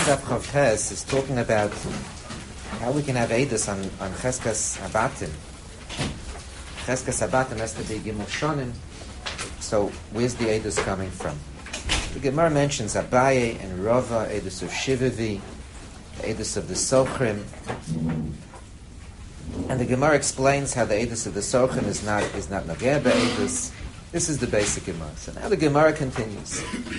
Daf Chavtes is talking about how we can have Eidos on Cheskas Habatim. Cheskas Habatim has to be Gimel Shonim. So where's the Eidos coming from? The Gemara mentions Abaye and Rava, Eidos of Shivavi, Eidos of the Sochrim. And the Gemara explains how the Eidos of the Sochrim is not Nageh Eidos. This is the basic Gemara. So now the Gemara continues.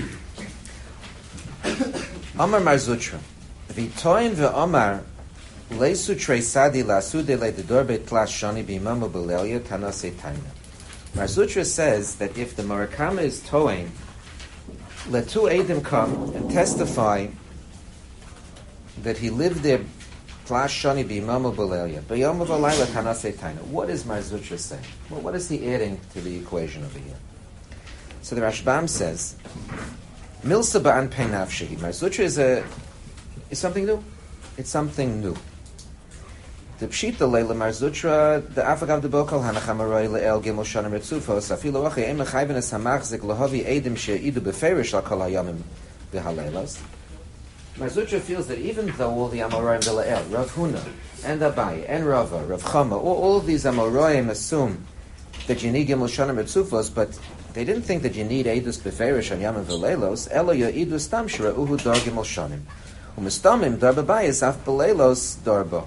Amar Mar Zutra, V'toin ve'amar leisu trei sadi lasude le'dedor be'tlas shani b'imamu b'lelia tanase taina. Mar Zutra says that if the Marakama is towing, let two Eidim come and testify that he lived there tlas shani b'imamu b'lelia b'yamu b'lelia tanase taina. What is Mar Zutra saying? Well, what is he adding to the equation over here? So the Rashbam says, Milsa ba'an pei nafshehi. Mar Zutra is something new. It's something new. The pshita leila Mar Zutra, the afagav de bokal hanachamaroi le'el gimel shanim retzufos afilu achi em mechayven es hamachzik lahavi edim she'idu beferish al kol hayamim v'haleilos. Mar Zutra feels that even though all the Amoraim v'le'el, Rav Huna and Abaye and Rava, Rav Chama, all of these Amoraim assume that you need gimel shanim retzufos, but they didn't think that you need Eidus Beferish on Yamim V'Leilos, Elo Yo'idus Tam Shira'uhu Dar Gimel Shanim. U'mistamim Dar B'Bayis Af B'Leilos Dar Bo.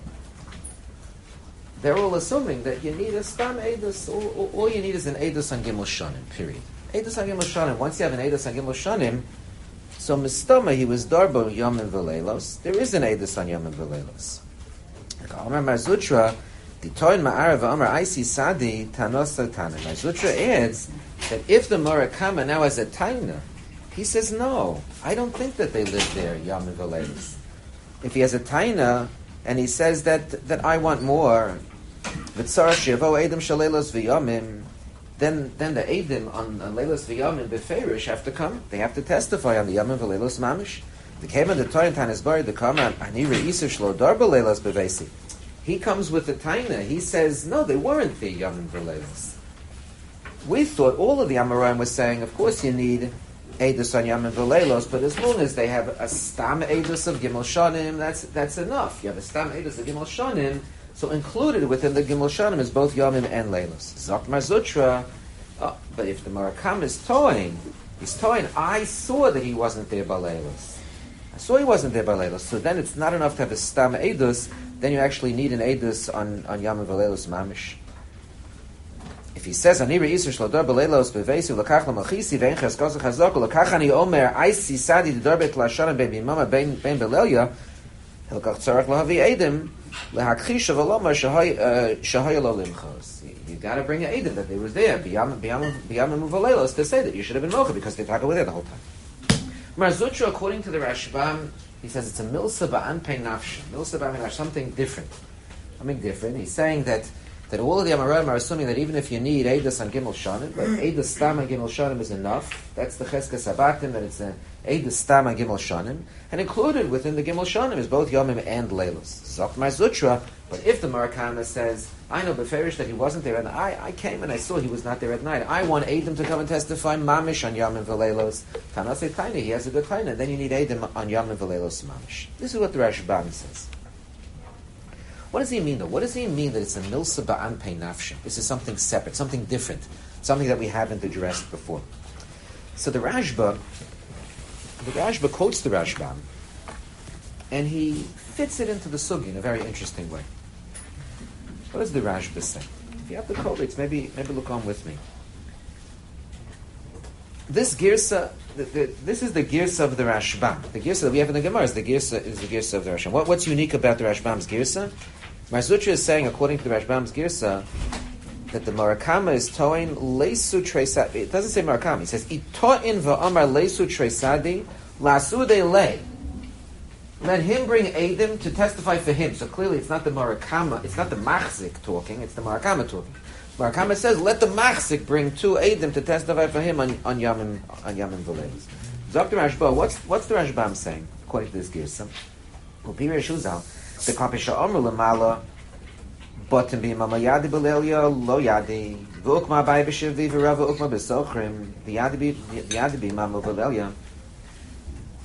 They're all assuming that you need a Stam Eidus, all you need is an Eidus on Gimel Shanim, period. Eidus on Gimel Shanim, once you have an Eidus on Gimel Shanim, so Mistama, he was Dar Bo Yamim V'Leilos, there is an Eidus on Yamim V'Leilos. Amar Mar Zutra, the Toin Ma'arav Amar Aisi Sadi Tanos Tanim. Mar Zutra adds that if the Murakama now has a taina, he says, no, I don't think that they live there, Yamim V'Leilos. If he has a taina, and he says that I want more, V'tzar Shevo Eidim Shaleilos V'Yamim, then the Eidim on Leilos V'Yamim Beferish have to come. They have to testify on the Yamim V'Leilos Mamish. The Kema the Toin Tanis Bari the Kama Ani Re'isa Shlo Dar B'Leilos B'Vesi. He comes with the taina. He says, no, they weren't the Yamim V'Leilos. We thought all of the Amoraim was saying, of course you need Eidus on Yamim V'Leilos, but as long as they have a Stam Eidus of Gimel Shanim, that's enough. You have a Stam Eidus of Gimel Shanim, so included within the Gimel Shanim is both Yamim and Leilos. Zok Mar Zutra, but if the Marakam is towing, I saw that he wasn't there by Leilos. I saw he wasn't there by Leilos, so then it's not enough to have a Stam Eidus, then you actually need an Eidus on Yamim V'Leilos Mamish. If he says, "Ani re'isur shlodar b'leilos b'veisu l'kach l'machisi ve'en cheskos l'chazok l'kach ani omer aisi sadi d'dor bet l'ashanim ben b'imama ben b'lelia hilkach tzarach l'havi edim l'hakchish v'lomar shahaya lo limchos." You got to bring an edim that they was there b'yamim v'leilos to say that you should have been mocha because they talk over there the whole time. Mar Zutra, according to the Rashbam, he says it's a milsa ba'an pei nafsh. Milsa ba'an pei nafsh, something different. He's saying that all of the Amoraim are assuming that even if you need Eidos on Gimel Shanim, but Eidos Stam on Gimel Shanim is enough. That's the Cheskas Habatim, that it's an Eidos Stam on Gimel Shanim. And included within the Gimel Shanim is both Yomim and Leilos. Zok Mar Zutra, but if the Marakama says, I know Beferish that he wasn't there, and I came and I saw he was not there at night, I want Eidim to come and testify Mamish on Yomim V'Leilos. Tanase Taina, he has a good Taina, then you need Eidim on Yomim V'Leilos Mamish. This is what the Rashbam says. What does he mean, though? What does he mean that it's a milsa ba'an pei nafshim? This is something separate, something different, something that we haven't addressed before. So the Rashba quotes the Rashbam, and he fits it into the sugi in a very interesting way. What does the Rashba say? If you have the codex, maybe look on with me. This girsa, this is the girsa of the Rashbam. The girsa that we have in the Gemara is the girsa of the Rashbam. What's unique about the Rashbam's girsa? Mar Zutra is saying, according to the Rashbam's girsa, that the Marakama is towing leisu treisadi. It doesn't say Marakama. It says itoin va'amar leisu treisadi lasude lei. Let him bring Eidim to testify for him. So clearly, it's not the Marakama. It's not the Machzik talking. It's the Marakama talking. Marakama says, let the Machzik bring two Eidim to testify for him on Yamim V'Leilos. Dr. Rashba, what's the Rashbam saying, according to this Girsa? Upiri Shuzal, the Kapisha Omer Lamala, Botim B'Imama Yadi B'Lelia, Lo Yadi, V'Ukma Bai B'Shivi, V'Rava Ukma B'Sochrim, V'Yadi B'Imama B'Lelia,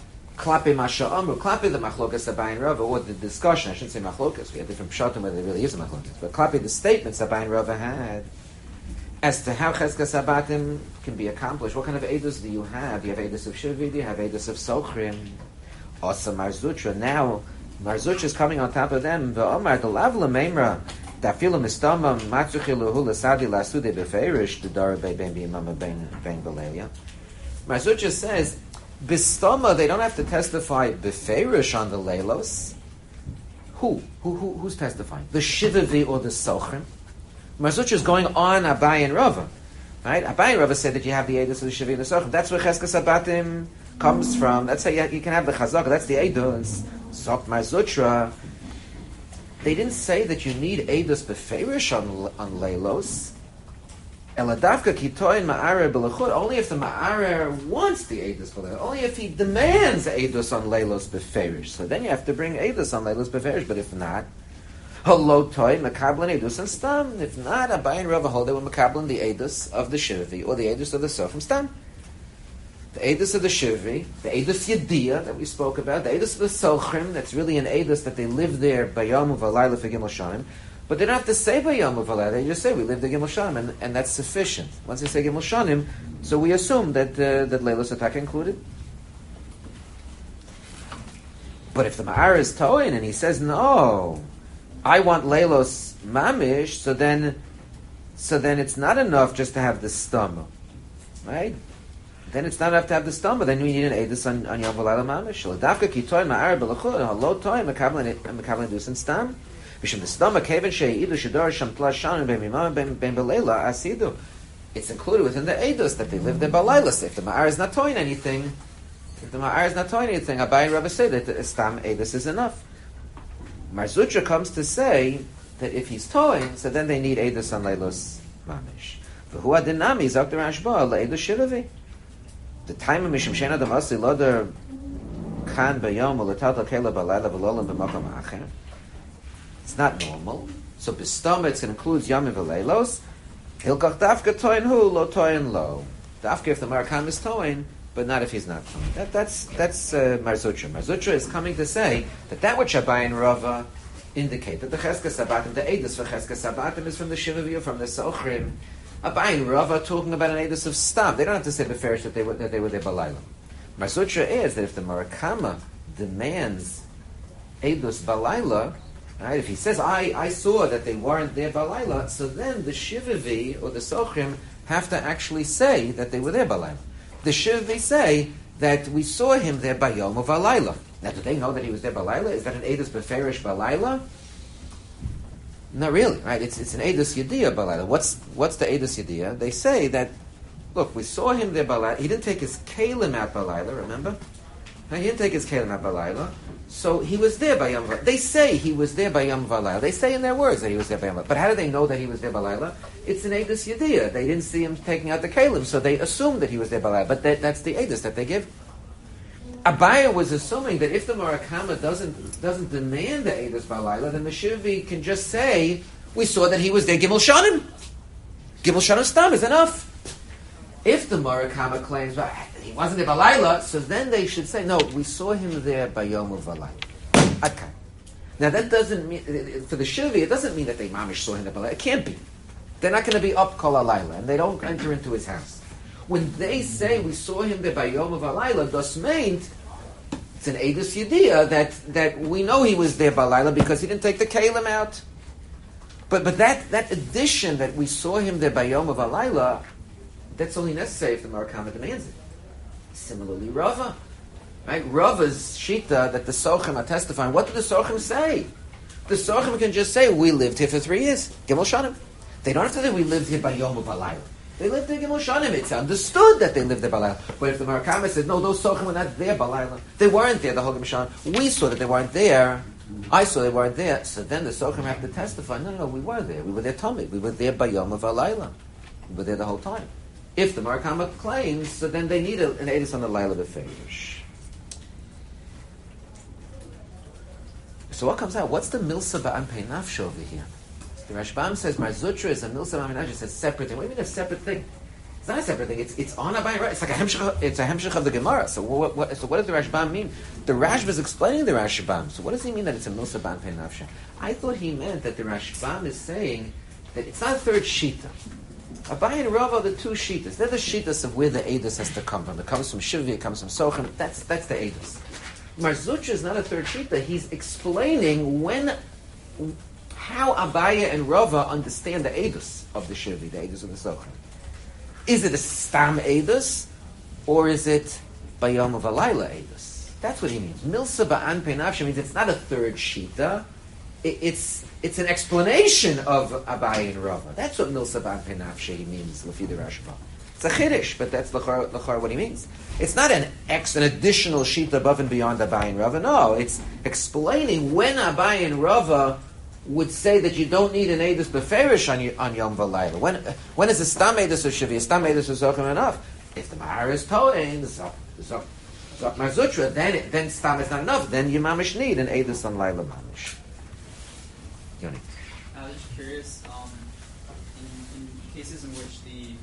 Klape Masha Amru, Klape the Machlokas Abayin Rava, or the discussion, I shouldn't say Machlokas, we had different pshatim whether there really is a Machlokas, but Klape the statements Abayin Rava had, as to how Cheskas Abatim can be accomplished. What kind of Eidos do you have? Do you have Eidos of Shivi? Do you have Eidos of Sochrim? Also Marzutra. Now, Marzutra is coming on top of them. V'omar, the lavla memra, dafilu mistama, matzuchilu hula sadi lasude beferish, the dara ben b'imama ben belelia. Marzutra says, Bistama, they don't have to testify beferish on the leilos. Who's testifying? The Shivavi or the Sochrim? Marzucha is going on Abai and Rava. Right? Abai and Rava said that you have the Eidos of the Shivavi and the Sochrim. That's where Cheskas Abatim comes from. That's how you can have the Chazaka. That's the Eidos. Sok Marzutra. They didn't say that you need Eidos beferish on leilos. Eladavka kitoin ma'arer belachut. Only if the ma'arer wants the edus belachut. Only if he demands edus on leilos beferish. So then you have to bring edus on leilos beferish. But if not, halo toy makablin edus and stam. If not, Abai and Rava hold they were makablin the edus of the shivi or the edus of the sochim stam. The edus of the shivi, the edus yediyah that we spoke about, the edus of the sochim. That's really an edus that they live there bayom uvalayla for gimel shanim. But they don't have to say Bayom Uvalayla. They just say we live the Gimel Shanim, and that's sufficient. Once they say Gimel Shanim, so we assume that Leilos Ataka included. But if the Ma'ar is Toin and he says no, I want Leilos Mamish, so then it's not enough just to have the stomach, right? Then it's not enough to have the stomach. Then we need an edus on Yom Valayla Mamish. L'dafka ki Toin Ma'ar Belachud Halo Toin Mekablan Dus and Stam. It's included within the Eidos that they live there Balayla. If the Ma'ar is not toying anything, Abai and Rava say that the Stam Eidos is enough. Marzutra comes to say that if he's toying, so then they need Eidos on Leilos Mamish. V'hu adinami zok the Rashba le'Eidos Shiravi. The time of Mishim Shena Damasi Loder Kan Bayom U'Letal Kela Balayla V'Lolam B'Makam Acher. It's not normal. So b'stama it includes yamim v'leilos. Hilkach dafka toin hu lo toin lo. Dafka if the marakam is toin, but not if he's not toin. That's Marzutra. Marzutra is coming to say that which Abai and Rava indicate that the Cheskas Abatim, the Eidos for Cheskas Abatim is from the Shivavi, from the Sochrim. Abai and Rava talking about an Eidos of Stam. They don't have to say beferish that they were there balayla. Marzutra is that if the marakama demands Eidos balayla. Right? If he says, I saw that they weren't there Balayla, so then the Shivavi or the Sochrim have to actually say that they were there Balayla. The Shivavi say that we saw him there by Yom of Balayla. Now, do they know that he was there Balayla? Is that an Eidos Beferish Balayla? Not really, right? It's an Eidos Yediyah Balayla. What's the Eidos Yediyah? They say that, look, we saw him there Balayla. He didn't take his Kalim out Balayla, remember? No, he didn't take his Kalim out Balayla. So he was there by Yom Valayla. They say he was there by Yom Valayla. They say in their words that he was there by Yom Valayla. But how do they know that he was there by Layla? It's an Eidos Yediyah. They didn't see him taking out the Kalim, so they assumed that he was there by Layla. But that's the Eidos that they give. Abaya was assuming that if the Murakama doesn't demand the Eidos by Layla, then the Shivi can just say, we saw that he was there Gimel Shanim. Gimel Shanim Stam is enough. If the Murakama claims he wasn't there by Layla, so then they should say, no, we saw him there by Yom of Valayla. Okay. Now that doesn't mean, for the Shivi, it doesn't mean that they mamish saw him there by Layla. It can't be. They're not going to be up Kol Alayla, and they don't enter into his house. When they say we saw him there by Yom of Alayla, das meint, it's an Eidos Yediyah that we know he was there by Layla because he didn't take the Kalim out. But that addition that we saw him there by Yom of Alayla, that's only necessary if the Murakama demands it. Similarly, Rava. Right? Rava's Shita that the Sochim are testifying. What do the Sochim say? The Sochim can just say, we lived here for 3 years. Gimel Shanim. They don't have to say, we lived here by Yom of Alayla. They lived there Gimel Shanim. It's understood that they lived there by Layla. But if the Murakama said, no, those Sochim were not there by Layla. They weren't there the whole Gimel Shanim. We saw that they weren't there. I saw they weren't there. So then the Sochim have to testify, no, we were there. We were there Tamid. We were there by Yom of Alayla. We were there the whole time. If the Murakama claims, so then they need an Eidos on the Layla Beferish. So what comes out? What's the Milsa Ba'am Pei Nafsho over here? The Rashbam says Marzutra is a Milsa Ba'am Pei Nafsho. It's a separate thing. What do you mean a separate thing? It's not a separate thing. It's on Abayin Rava. It's like a hemshech of the Gemara. So what does the Rashbam mean? The Rashba is explaining the Rashbam. So what does he mean that it's a milsa b'anpei nafshe? I thought he meant that the Rashbam is saying that it's not a third shita. Abayin and Rava are the two shitas. They're the shitas of where the edus has to come from. It comes from Shivi, it comes from Sochem. That's the edus. Mar Zutra is not a third shita. He's explaining how Abaya and Rava understand the edus of the Shivi, the edus of the Sochem. Is it a stam edus, or is it bayom of alayla edus? That's what he means. Milsa ba'anpei nafshe means it's not a third shita. It's an explanation of Abayi and Rava. That's what milsa ba'anpei nafshe means. Lefi the Rashba. It's a chiddush, but that's l'char what he means. It's not an additional shita above and beyond Abayi and Rava. No, it's explaining when Abayi and Rava would say that you don't need an edus beferish on Yom V'Layla. When is a stam edus or shivi? A stam edus is Zochem enough. If the Mahar is Toin, Zok Marzutra, then stam is not enough. Then you mamish need an edus on Layla mamish. Yoni. I was just curious, in cases in which the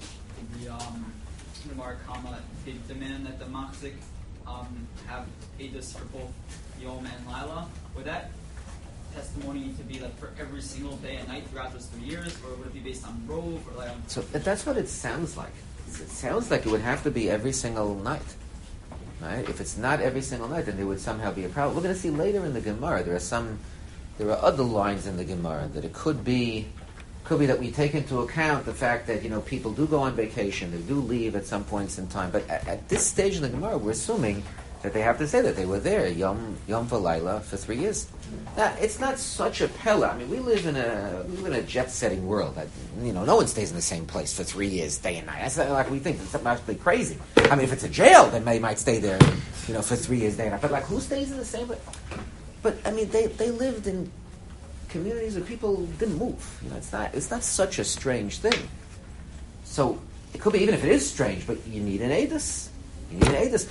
Marakama, they demand that the Machzik have edus for both Yom and Layla, would that testimony need to be like for every single day and night throughout those 3 years, or would it be based on rove or like? So that's what it sounds like. It sounds like it would have to be every single night, right? If it's not every single night, then there would somehow be a problem. We're going to see later in the Gemara there are other lines in the Gemara that it could be that we take into account the fact that people do go on vacation, they do leave at some points in time, but at this stage in the Gemara we're assuming that they have to say that they were there Yom V'Layla for 3 years. Now, it's not such a pella. I mean, we live in a jet-setting world. No one stays in the same place for 3 years, day and night. That's not like we think. It's actually crazy. I mean, if it's a jail, then they might stay there, for 3 years, day and night. But like, who stays in the same place? But I mean, they lived in communities where people didn't move. It's not such a strange thing. So it could be, even if it is strange, but you need an edus. You need an edus.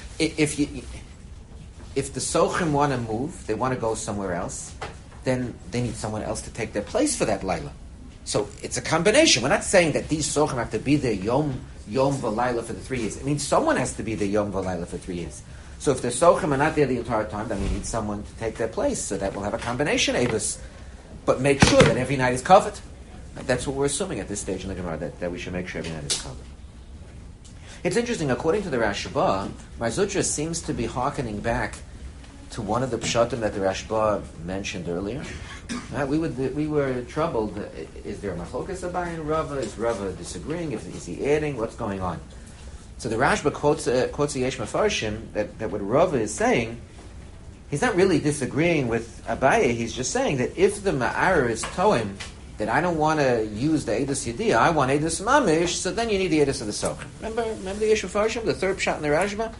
If the Sochim want to move, they want to go somewhere else, then they need someone else to take their place for that Laila. So it's a combination. We're not saying that these Sochim have to be there Yom V'Layla for the 3 years. It means someone has to be there Yom V'Layla for 3 years. So if the Sochim are not there the entire time, then we need someone to take their place. So that we'll have a combination edus. But make sure that every night is covered. That's what we're assuming at this stage in the Gemara, that we should make sure every night is covered. It's interesting, according to the Rashba, Mar Zutra seems to be hearkening back to one of the pshatim that the Rashba mentioned earlier. We were troubled. Is there a machlokas Abayi and Rava? Is Rava disagreeing? Is he adding? What's going on? So the Rashba quotes a Yesh Mefarshim that what Rava is saying, he's not really disagreeing with Abaye. He's just saying that if the Ma'ar is Toim, that I don't want to use the Edus Yediyah, I want Edus Mamish, so then you need the Edus of the Sochim. Remember the Yesh Mefarshim, the third pshat in the Rashba?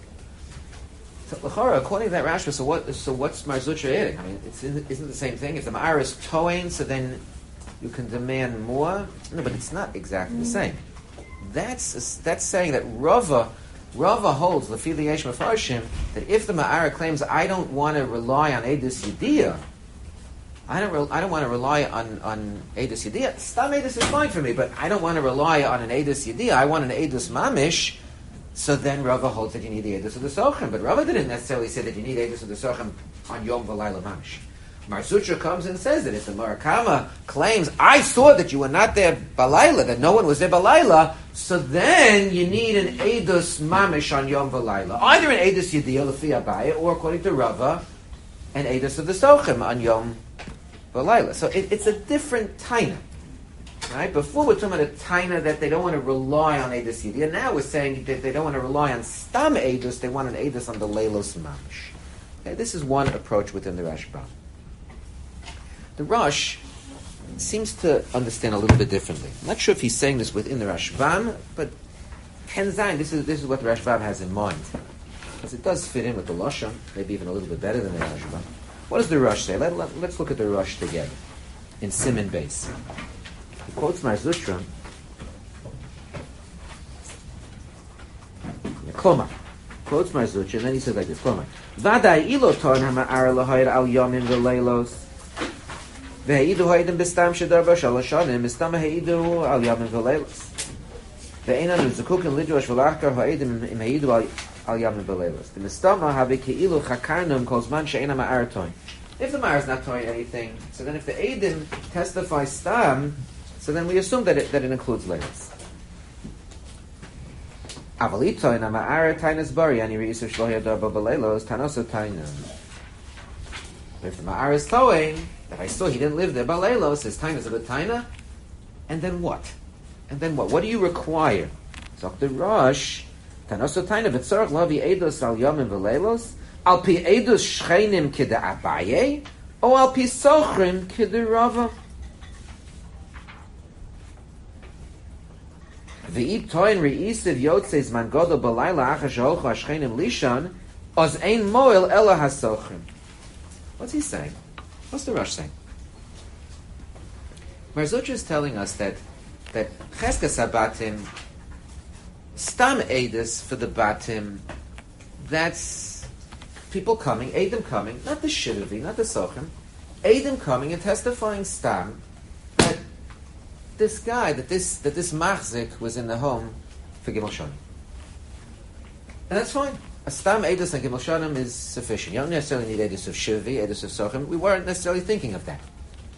So, L'chara, according to that Rashba, so what's Mar Zutra adding? I mean, isn't it the same thing? If the Ma'ar is Toim, so then you can demand more? No, but it's not exactly the same. That's saying that Rava holds, Lefi the Yesh Mefarshim, that if the Ma'ara claims, I don't want to rely on Edus Yediyah, I don't want to rely on Edus Yediyah. Stam Edus is fine for me, but I don't want to rely on an Edus Yediyah. I want an Edus Mamish. So then Rava holds that you need the Edus of the Sochim. But Rava didn't necessarily say that you need Edus of the Sochim on Yom V'Layla Mamish. Mar Zutra comes and says that if the Marakama claims, I saw that you were not there Balayla, that no one was there Balayla, so then you need an Edus Mamish on Yom V'Layla. Either an Edus Yediyah, Lefi Abaye, or according to Rava, an Edus of the Sochim on Yom V'Layla. So it's a different taina. Right? Before we're talking about a taina that they don't want to rely on Edus Yediyah. Now we're saying that they don't want to rely on Stam Edus, they want an Edus on the Leilos Mamish. Okay, this is one approach within the Rashba. The Rosh seems to understand a little bit differently. I'm not sure if he's saying this within the Rashbam, but Ken Zayin, this is what the Rashbam has in mind. Because it does fit in with the Lashon, maybe even a little bit better than the Rashbam. What does the Rosh say? Let's look at the Rosh together in Siman Beis. He quotes Mar Zutra. Klomar. Quotes Mar Zutra, and then he says like this, Klomar. Vadai ilo torn ha'ma'ar lahoyer al yomim v'leilos. Ve'eidu ha'idem b'stam shedar b'shalosh shanim b'stam ha'eidu al yomim v'leilos. ואין אנו זקוקים לדרוש ולחקר העדים אם העידו על ימים בלילות. דמסתמה הווה כאילו חקרנם כל זמן שאין המאר טוען. If the Ma'ar is not telling anything, so then if the Eidim testify Stam, so then we assume that it includes Leilos. Avalito in a Ma'ar Tainas Bari, and he reads of Shlohi Adarba Beleilos, Tanoso Tainam. If the Ma'ar is towing, that I saw he didn't live there, Beleilos, his Tainas of a Taina, and then what? And then what? What do you require? So the Rosh, Tanoso Taina, Vitzorach Lavi Eidos Al Yomim Beleilos, Al pi edus shcheinim kide Abaye, or al pi sochrim kide Rava. V'ib toin re'isiv yotzes man godo b'layla achar sheholchu hashcheinim lishan, oz ein moel ela hasochrim. What's he saying? What's the Rosh saying? Mar Zutra is telling us that Cheskas HaBatim, stam edus for the Batim, that's people coming, Eidim coming, not the Shiravi, not the Sochim, Eidim coming and testifying Stam that this guy, that this Machzik was in the home for Gimel Shanim. And that's fine. A Stam Eidus and Gimel Shanim is sufficient. You don't necessarily need Eidus of Shiravi, Eidus of Sochim. We weren't necessarily thinking of that.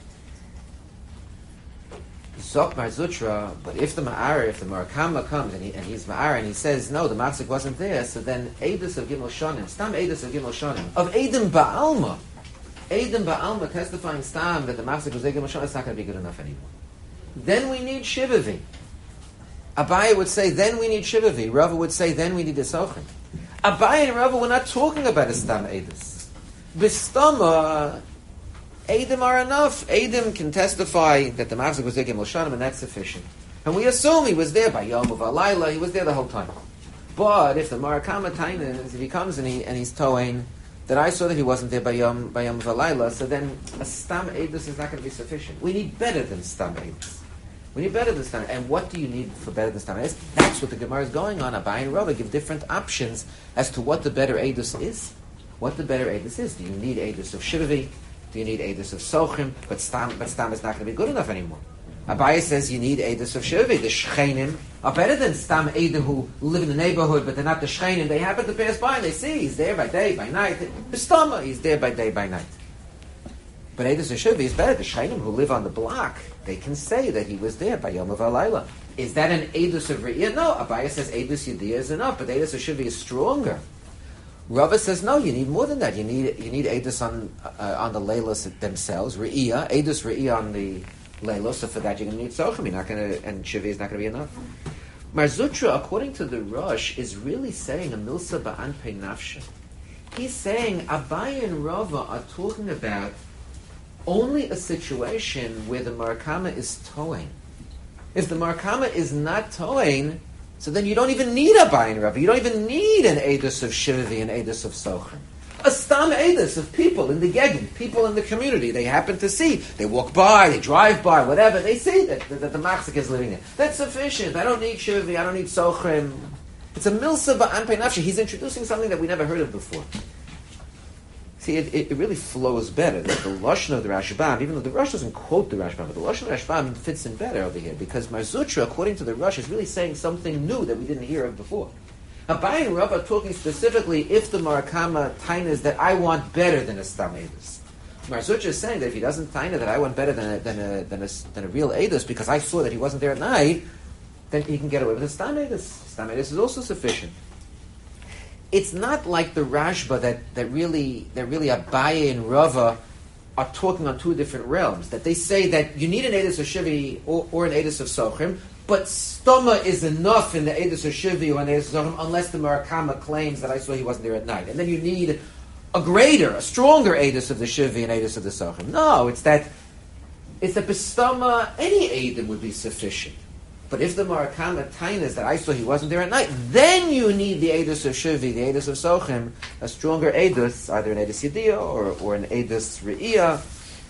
Zok Mar Zutra, but if the Murakama comes and he's Ma'ar and he says, no, the Machzik wasn't there, so then Eidus of Gimel Shanim, Stam Eidus of Gimel Shanim, of Eidim Ba'alma testifying Stam that the Machzik was there, Gimel Shanim, it's not going to be good enough anymore. Then we need Shivavi. Abaye would say, then we need Shivavi. Rava would say, then we need a Sochim. Abaye and Rava were not talking about a Stam Eidus. Bistama, Eidim are enough. Eidim can testify that the Machzik was there Gimel Shanim, and that's sufficient. And we assume he was there by Yom of Alayla, he was there the whole time. But if the Murakama Tainas, if he comes and he's towing that I saw that he wasn't there by Yom of Alayla, so then a Stam Eidus is not going to be sufficient. We need better than Stam Eidus. We need better than Stam. And what do you need for better than Stam Eidus? That's what the Gemara is going on. Abaye and Rava give different options as to what the better Eidus is. What the better Eidus is. Do you need Eidus of Shivavi? Do you need Eidus of Sochim? But Stam is not going to be good enough anymore. Abaye says you need Eidus of Shivavi. The Shchenim are better than Stam Eidim who live in the neighborhood, but they're not the Shchenim. They happen to pass by and they see he's there by day, by night. The Stama, he's there by day, by night. But Eidus of Shivavi is better. The Shchenim who live on the block, they can say that he was there by Yom of Alayla. Is that an Eidus of Re'iyah? No. Abaye says Eidus Yediyah is enough, but Eidus of Shivavi is stronger. Rava says no. You need more than that. You need Eidus on the Leilos themselves. Re'iyah, Eidus Re'iyah on the Leilos. So for that you're going to need Sochim. You're not going to, and Shivi is not going to be enough. Mar Zutra, according to the Rosh, is really saying a milsa ba'an pei nafshe. He's saying Abaye and Rava are talking about only a situation where the Murakama is towing. If the Murakama is not towing, so then you don't even need Abaye and Rava. You don't even need an Eidus of Shivavi and Eidus of Sochim. A Stam Eidus of people in the Gegend, people in the community. They happen to see. They walk by, they drive by, whatever. They see that the Machzik is living there. That's sufficient. I don't need Shivavi, I don't need Sochim. It's a milsa ba'an pei nafshe. He's introducing something that we never heard of before. See, it really flows better. The Lashon of the Rashbam, even though the Rosh doesn't quote the Rashbam, but the Lashon of the Rashbam fits in better over here, because Mar Zutra, according to the Rosh, is really saying something new that we didn't hear of before. Abaye and Rava are talking specifically if the Murakama tainas that I want better than a Stam Eidus. Mar Zutra is saying that if he doesn't taina that I want better than a real Eidus because I saw that he wasn't there at night, then he can get away with a Stam Eidus. Stam Eidus is also sufficient. It's not like the Rashba that really Abaye and Rava are talking on two different realms. That they say that you need an Eidus of Shivi or an Eidus of Sochim, but Stoma is enough in the Eidus of Shivi or an Eidus of Sochim unless the Murakama claims that I saw he wasn't there at night. And then you need a stronger Eidus of the Shivi and Eidus of the Sochim. No, it's that B'stoma, any Eidim would be sufficient. But if the Murakama tainas that I saw he wasn't there at night, then you need the Eidus of Shivi, the Eidus of Sochim, a stronger Eidus, either an Eidus Yediyah or an Eidus Re'iyah.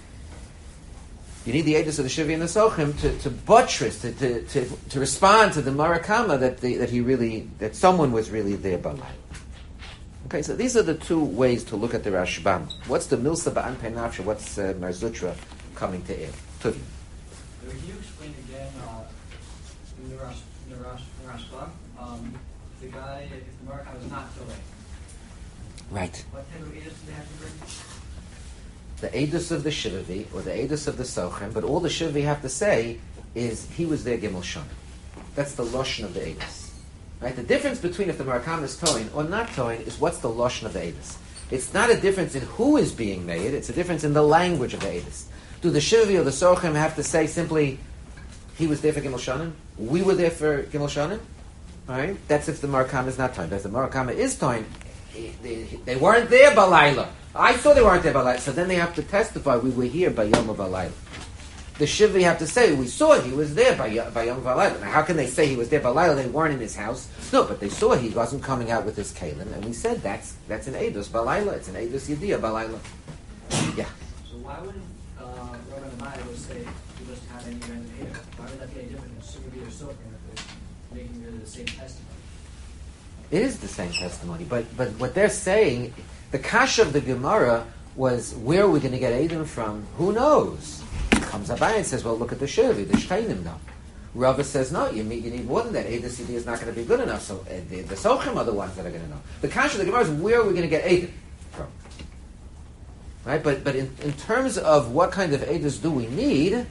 You need the Eidus of the Shivi and the Sochim to buttress, to respond to the Murakama that someone was really there by night. Okay, so these are the two ways to look at the Rashbam. What's the Milsa Ba'an Pei Nafshe? What's Mar Zutra coming to add? Tuvi. Can you explain again in the Rashbam Rashba, the guy, if the Marakam is not Torah, Right. what type of edus do they have to bring? The edus of the Shivavi, or the edus of the Sochem, but all the Shivavi have to say is, he was there Gimel Shana. That's the Lashon of the edus. Right? The difference between if the Marakam is Toin or not Toin is what's the Lashon of the edus. It's not a difference in who is being made, it's a difference in the language of the edus. Do the Shivavi or the Sochem have to say simply, he was there for Gimel Shanim, we were there for Gimel Shanim? Right? That's if the Marakam is not Toin. But if the Marakam is Toin, they weren't there Balayla. I thought they weren't there Balayla. So then they have to testify, we were here by Yom Balayla. The Shivavi have to say, we saw he was there by Yom Balayla. Now how can they say he was there Balayla? They weren't in his house. No, but they saw he wasn't coming out with his kalim, and we said that's an Eidos Balayla. It's an Eidos Yediyah Balayla. Yeah. So why wouldn't Rabbi Amaya say you just have any random Eidos? Why would that be any different than Shivavi or Sofrim if they're making the same testimony? It is the same testimony, but what they're saying, the kasha of the Gemara was, where are we going to get Edom from? Who knows? Comes Abai and says, well, look at the Shivavi, the Shtainim know. Rava says, no, you need more than that. Edom CD is not going to be good enough, so the Sochim are the ones that are going to know. The kasha of the Gemara is, where are we going to get Edom from? Right? But in terms of what kind of Edom do we need,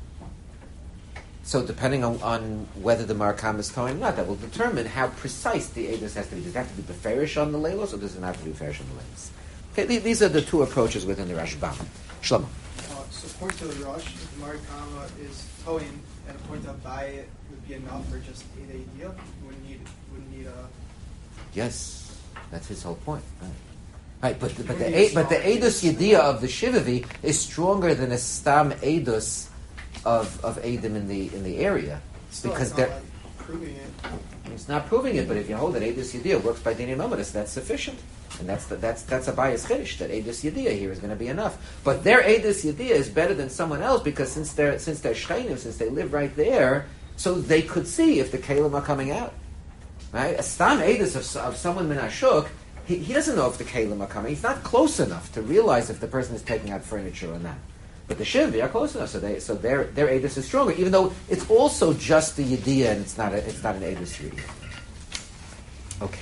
so depending on whether the Marakam is Toin or not, that will determine how precise the Eidos has to be. Does it have to be beferish on the Leilos, or does it have to be beferish on the Leilos? Okay, these are the two approaches within the Rashbam. Shlomo. So according to the Rosh, if the Marakama is Toin, and according to Abai, it would be enough for just Eid Eidiya. You wouldn't need a... Yes, that's his whole point. Right, but the Eidos Yediyah of the Shivavi is stronger than a Stam Eidos of Edom in the area, still, because it's they're not like proving it. It's not proving it, but if you hold that Eidos Yediyah works by Dinei Mamadus, that's sufficient, and that's a bias chiddush that Eidos Yediyah here is going to be enough. But their Eidos Yediyah is better than someone else because since they're shchainim, since they live right there, so they could see if the kalim are coming out. Right, a stam Eidos of someone min hashuk, he doesn't know if the kalim are coming. He's not close enough to realize if the person is taking out furniture or not. But the Shivavi are close enough, so their Eidos is stronger, even though it's also just the Yediyah and it's not an Eidos Yediyah. Okay.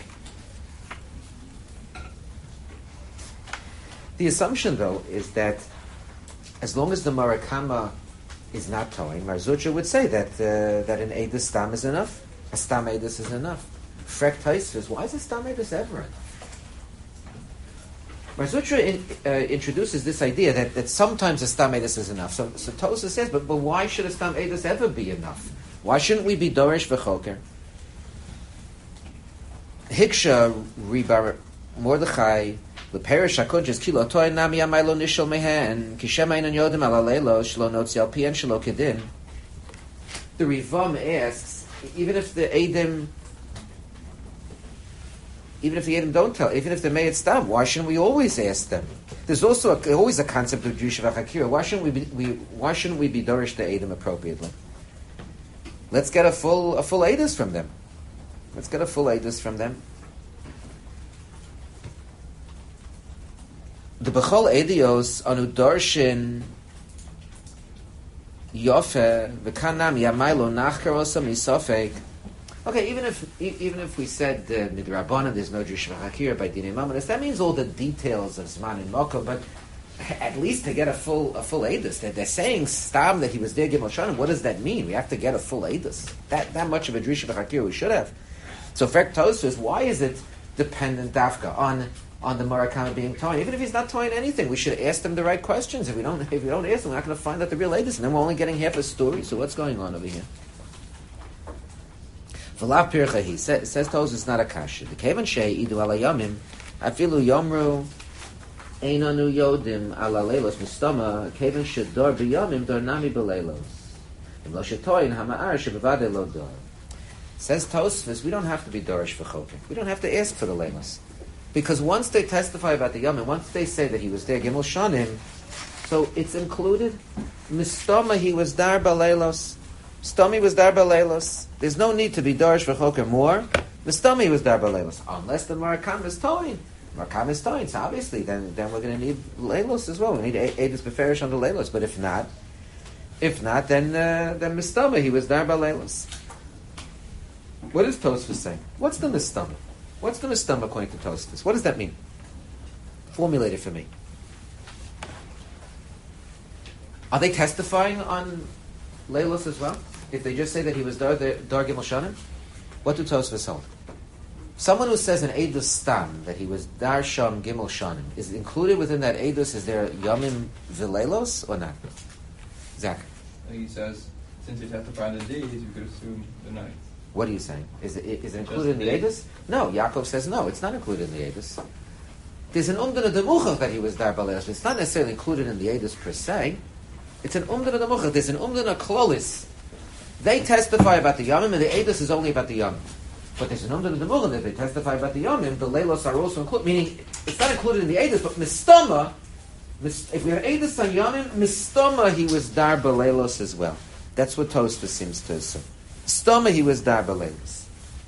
The assumption, though, is that as long as the Marakama is not towing, Mar Zutra would say that an Eidos Stam is enough. A Stam Eidos is enough. Frek Taisvis, why is a Stam Eidos ever enough? Mar Zutra introduces this idea that sometimes a Stam Eidos is enough. So Tosa says, but why should a Stam Eidos ever be enough? Why shouldn't we be Dorish v'choker? Hiksha Ribar Mordechai Leperish HaKodesh Kilo Toy Nami Amaylo Nishol Mehen Kishem Einon Yodim Alalelo Shlo Notzi Al Pien Shlo Kedin. The Rivam asks, even if the Edom don't tell, even if they may stam, why shouldn't we always ask them? There's also always a concept of Jewish Vachakira. Why shouldn't we be Dorish the Edom appropriately? Let's get a full Eidos from them. Let's get a full Eidos from them. The Bechol Edios anu Darshin Yofe v'kanam Yamaylo Nachker Osam Isofek. Okay, even if we said midrabanan there's no Jewish v'chakir by Dinei Mamadus, that means all the details of Zman and Mokom, but at least to get a full Eidos, they're saying Stam that he was there Gimel Shanim. What does that mean? We have to get a full Eidos. That much of a Jewish v'chakir we should have. So Frek Tosfos, why is it dependent dafka on the Marakama being Toin? Even if he's not Toin anything, we should ask them the right questions. If we don't ask them, we're not going to find out the real Eidos, and then we're only getting half a story. So what's going on over here? V'lav pircha says Toz it's not a kasha. The kevan shei idu ala yamim afilu yomru einanu yodim ala leilos mistama kevan shedor b'yamim dor nami b'leilos im lo shetoyin hama'ar shebevade lo dor. Says Tosfos, we don't have to be dorish v'choker. We don't have to ask for the leilos, because once they testify about the yamim, once they say that he was there Gimel Shanim, so it's included. Mistama he was dar b'leilos. Stami was dar b'leilos. There's no need to be darish v'choker more. The Stami was dar b'leilos, unless the Marakam is toin. Marakam is toin, so obviously then we're going to need leilos as well. We need Eidos beferish on the leilos. But if not, then Mistama he was dar b'leilos. What is Tosfos saying? What's the mistama? What's the mistama according to Tosfos? What does that mean? Formulate it for me. Are they testifying on Leilos as well? If they just say that he was Dar Gimel Shanim? What do Tosfos hold? Someone who says in Eidus Stam that he was Dar Sham Gimel Shanim, is included within that Eidus, is there Yomim Vileilos or not? Zach? I think he says, since he testified the days, you could assume the night. What are you saying? Is it included in the Eidus? No, Yaakov says no, it's not included in the Eidus. There's an Umdana Demuchach that he was Dar Baleilos. It's not necessarily included in the Eidus per se. It's an Umdana Demuchach. There's an Umdana Klolis. They testify about the Yomim, and the Eidus is only about the Yomim. But there's an Umdana Demuchach that they testify about the Yomim, the Leilos are also included, meaning it's not included in the Eidus, but Mistama, if we have Eidus on Yomim, Mistama, he was Dar Baleilos as well. That's what Tosfos seems to assume. Mistama, he was Dar Baleilos.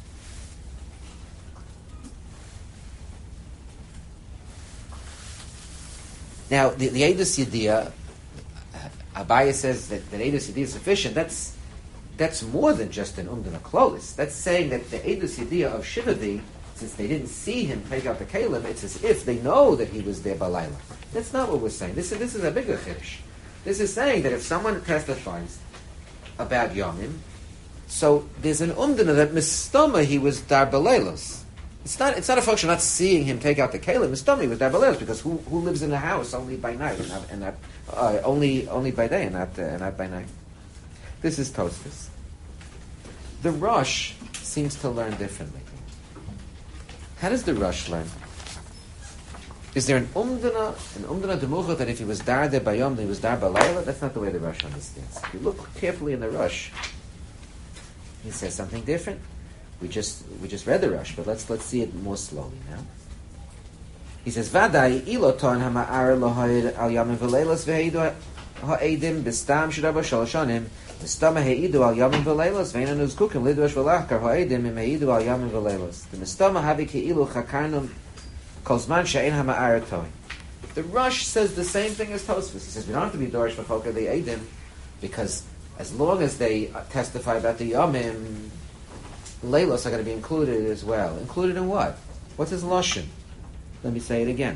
Now, the Eidus Yediyah, Abaya says that Eidus Yediyah is sufficient. That's more than just an Umdana Klolis. That's saying that the Eidus Yediyah of Shivavi, since they didn't see him take out the Kalim, it's as if they know that he was there Balayla. That's not what we're saying. This is a bigger chiddush. This is saying that if someone testifies about Yomim, so there's an Umdana that Mistama he was Dar Balaylos. It's not a function of not seeing him take out the Kalim. Mistama he was Dar Balaylos, because who lives in a house only by night and not only by day and not by night? This is Tosfos. The Rosh seems to learn differently. How does the Rosh learn? Is there an umdana demucha that if he was dar de bayom, he was dar balayla? That's not the way the Rosh understands. If you look carefully in the Rosh, he says something different. We just read the Rosh, but let's see it more slowly now. He says, "Vaday iloton hama'ar lohayd al yamim v'leilos v'heidu ha'edim b'stam shiraba shaloshanim b'stam ha'eidu al yamim v'leilos v'einan uzkukim lidrosh v'lachkar ha'edim im ha'eidu al yamim v'leilos the b'stam havi ke'ilu chakarnum kol zman she'ein hama'ar toy." The Rosh says the same thing as Tosfos. He says we don't have to be dorish v'chokar the edim because as long as they testify about the yamim, leilos are going to be included as well. Included in what? What's his lashon? Let me say it again.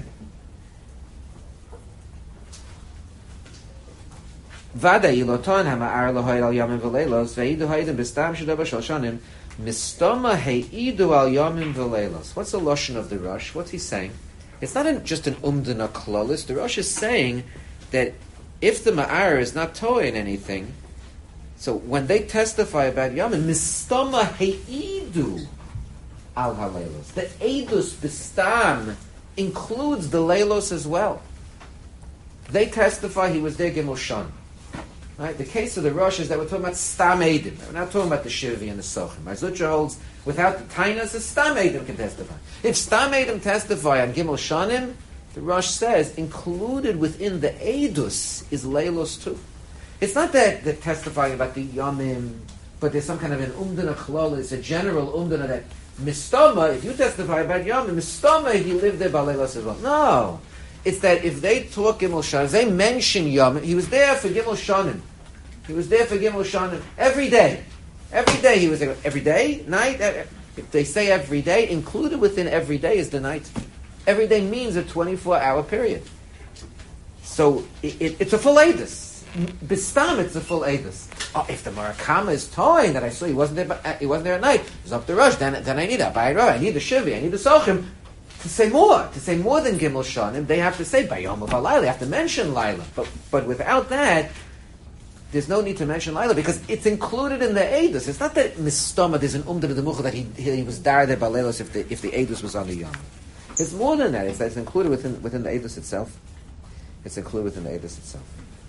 Vada iloton hama'ar lohoyd al yamim v'leilos ve'idu ha'edim b'stam shedaba shalshanim mistoma he'idu al yamim v'leilos. What's the lashon of the Rosh? What's he saying? It's not just an umdana klolis. The Rosh is saying that if the ma'ar is not toy in anything, so when they testify about yamim, mistoma he'idu al haleilos. The edus b'stam includes the leilos as well. They testify he was there Gimel Shanim. Right? The case of the Rosh is that we're talking about Stam Eidim. We're not talking about the Shirvi and the Sochim. Zutra holds without the Tainas, a Stam Eidim can testify. If Stam Eidim testify on Gimel Shanim, the Rosh says included within the Eidus is leilos too. It's not that they're testifying about the Yomim, but there's some kind of an umdana chlol. It's a general umdana that Mistama, if you testify about Yomim, Mistama, he lived there Baleilos as well. No. It's that if they talk Gimel Shanim, they mention Yomim, he was there for Gimel Shanim. He was there for Gimel Shanim every day. Every day he was there. Every day, night. If they say every day, included within every day is the night. Every day means a 24-hour period. So it's a full Eidus. Bistam, it's a full Eidus. Oh, if the Murakama is toying that I saw he wasn't there at night, it's up the Rosh, then I need a Bayra, I need a Shivi, I need a Sochim. To say more than Gimel Shanim, they have to say Bayom of Alayla, they have to mention Laila. But without that, there's no need to mention Laila because it's included in the Eidus. It's not that Mistoma, there's an Umdar Demucha that he was dar there Baleilos if the Eidus was on the Yom. It's more than that. It's included within the Eidus itself. It's included within the Eidus itself.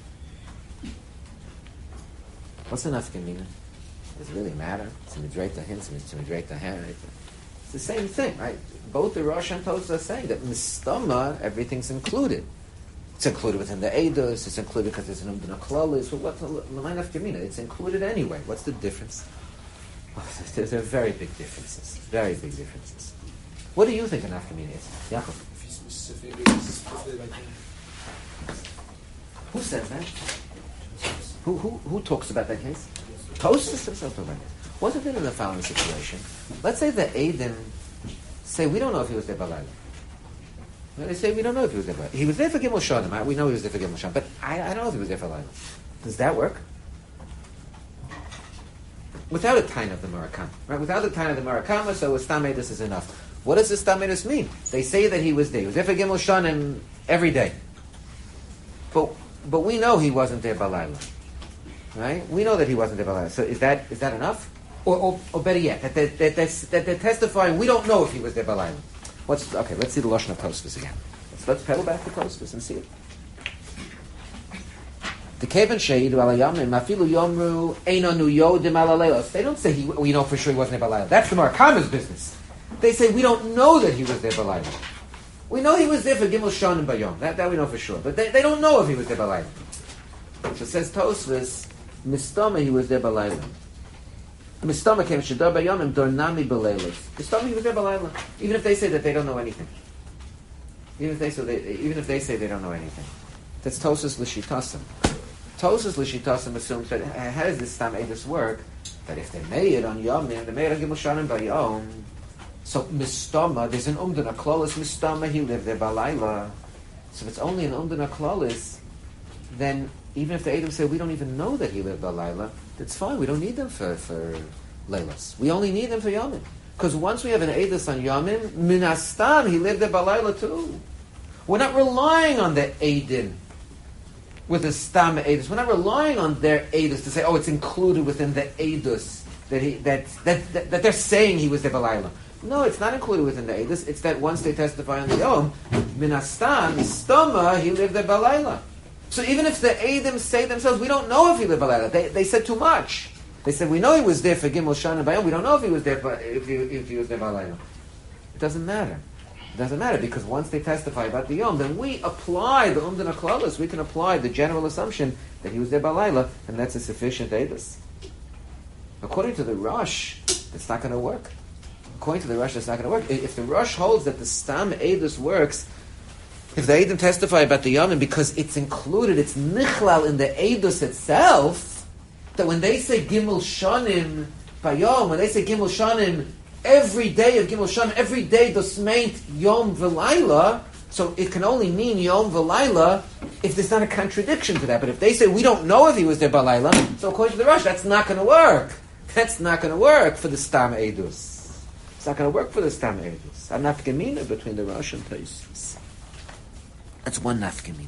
What's the nafkamina? Does it really matter? It's a midrash to him, it's a midrash to him. It's the same thing, right? Both the Rosh and Tosfos are saying that mistama, everything's included. It's included within the Eidus, it's included because there's an umdana klolis. So what's the nafkamina? It's included anyway. What's the difference? Oh, there are very big differences. Very big differences. What do you think a nafkamina is? Yaakov? If he's specifically like that. Who says that? Who talks about that case? Tosfos himself talks about it. Wasn't it in the following situation? Let's say the Eidim say, we don't know if he was there Balayla. They say, we don't know if he was there Balayla. He was there for Gimel Shonim, right? We know he was there for Gimel Shonim, but I don't know if he was there for Layla. Does that work? Without a time of the Murakama, right? Without the time of the Murakama, so a Stam Eidus is enough. What does the Stam Eidus mean? They say that he was there. He was there for Gimel Shonim every day. But we know he wasn't there Balayla. Right? We know that he wasn't there Balayla. So is that enough? Or better yet, that they're testifying, we don't know if he was there Balayla. Let's see the Lashon of Tosfos again. Let's pedal back to Tosfos and see it. The Kevan Sheidu Alayamim Mafilu Yomru Einonu Yodim Alalelos. They don't say we know for sure he wasn't there Balayla. That's the Murakama's business. They say we don't know that he was there Balayla. We know he was there for Gimel Shonim Bayom. That we know for sure. But they don't know if he was there Balayla. So says Tosfos, Mistama he was there Balayla. Mistama came Shadar Bayomim Dornami Balaylos. Mistama he was there Balayla. Even if they say that they don't know anything. Even if they say they don't know anything. That's Tosfos L'Shitasim. Tosfos L'Shitasim assumes that how does this Stam Eidus work? That if they made it on Yomim, they made it on Gimel Shonim Bayom. So Mistama, there's an Umdana Klolis Mistama, he lived there Balayla. So if it's only an Umdana Klolis, then even if the Eidim say we don't even know that he lived Balayla, that's fine. We don't need them for Leilas. We only need them for Yomim. Because once we have an Eidus on Yomim, Minastam, he lived there Balayla too. We're not relying on the Eidim with the Stam Eidus. We're not relying on their Eidus to say, oh, it's included within the Eidus that they're saying he was there Balayla. No, it's not included within the Eidus. It's that once they testify on the Yom, Minastam, Stoma, he lived there Balayla. So even if the Eidim say themselves, we don't know if he lived Balayla, they said too much. They said, we know he was there for Gimel Shonim Bayom, we don't know if he was there if he was there Balayla. It doesn't matter. It doesn't matter, because once they testify about the Yom, then we apply the Umdana Klaus, we can apply the general assumption that he was there Balayla, and that's a sufficient Eidus. According to the Rosh, it's not going to work. According to the Rosh, it's not going to work. If the Rosh holds that the Stam Eidus works, if the Eidim testify about the Yomim because it's included, it's nichlal in the Eidus itself, that when they say Gimel Shonim Bayom, when they say Gimel Shonim, every day of Gimel Shonim, every day dos meint Yom V'Layla, so it can only mean Yom V'Layla if there's not a contradiction to that. But if they say we don't know if he was there Balayla, so according to the Rosh, that's not going to work. That's not going to work for the Stam Eidus. It's not going to work for the Stam Eidus. A nafkamina between the Rosh and Tosfos. That's one nafkamina.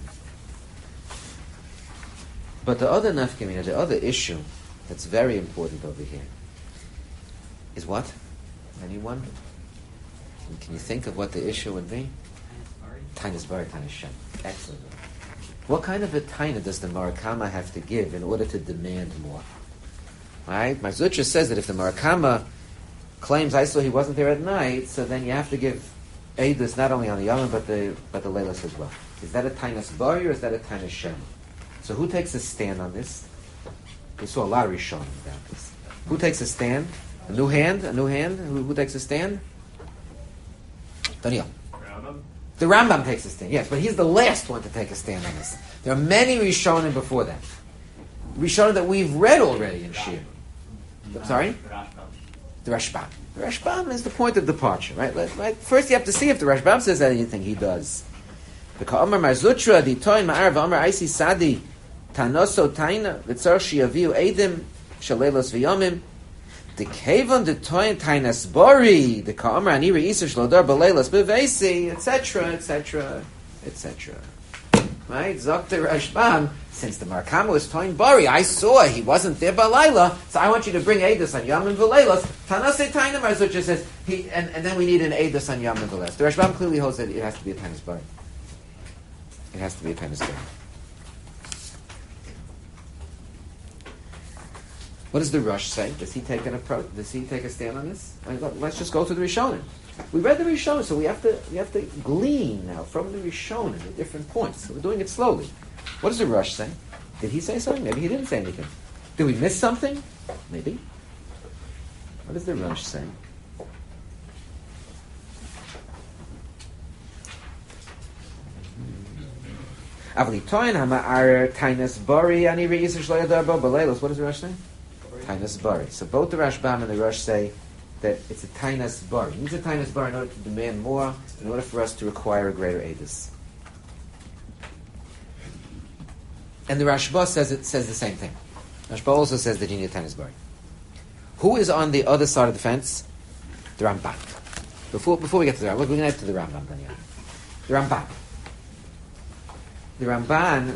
But the other nafkamina, the other issue that's very important over here is what? Anyone? Can you think of what the issue would be? Tainas Bari, Tainas Shem. Excellent. What kind of a taina does the Murakama have to give in order to demand more? Right? Marzucha says that if the Murakama claims I saw he wasn't there at night, so then you have to give Eidus not only on the Yom but the Leilas as well. Is that a Tainas Bari or is that a Tainas Shem? So who takes a stand on this? We saw a lot of Rishonim about this. Who takes a stand? A new hand? Who takes a stand? Daniel. Rambam? The Rambam takes a stand, yes, but he's the last one to take a stand on this. There are many Rishonim before that. Rishonim that we've read already in Shir. Sorry? The Rashbam. The Rashbam is the point of departure, right? First you have to see if the Rashbam says anything. He does. The Ka'amar Marzutra, the Toin Ma'ar V'amar Aisi Sadi, Tanoso Taina, V'tzar Shiaviu Eidim, Shalelos V'yomim, the Kevon, the Toin Tainas Bori, the Ka'amar Anira Isa Shlodar B'leilas B'veisi, etc., etc., etc. Right? Zokter Rashbam, since the Murakama was Toin Bari, I saw he wasn't there Balayla, so I want you to bring Eidus on Yom and V'leilas. Tanase Taina Marzutra says, and then we need an Eidus on Yom and V'leilas. The Rashbam clearly holds that it has to be a Tainas Bari. It has to be a Tainas Bari. What does the Rosh say? Does he take an approach? Does he take a stand on this? Let's just go to the Rishonim. We read the Rishonim, so we have to glean now from the Rishonim at different points. So we're doing it slowly. What does the Rosh say? Did he say something? Maybe he didn't say anything. Did we miss something? Maybe. What does the Rosh say? What does the Rosh say? Tainas Bari. So both the Rashbam and the Rosh say that it's a Tainas Bari. It needs a Tainas Bari in order to demand more, in order for us to require a greater Edus. And the Rashba says the same thing. Rashba also says that you need a Tainas Bari. Who is on the other side of the fence? The Ramban. Before we get to the Rambam, we're going to get to the Rambam. The Ramban. The Ramban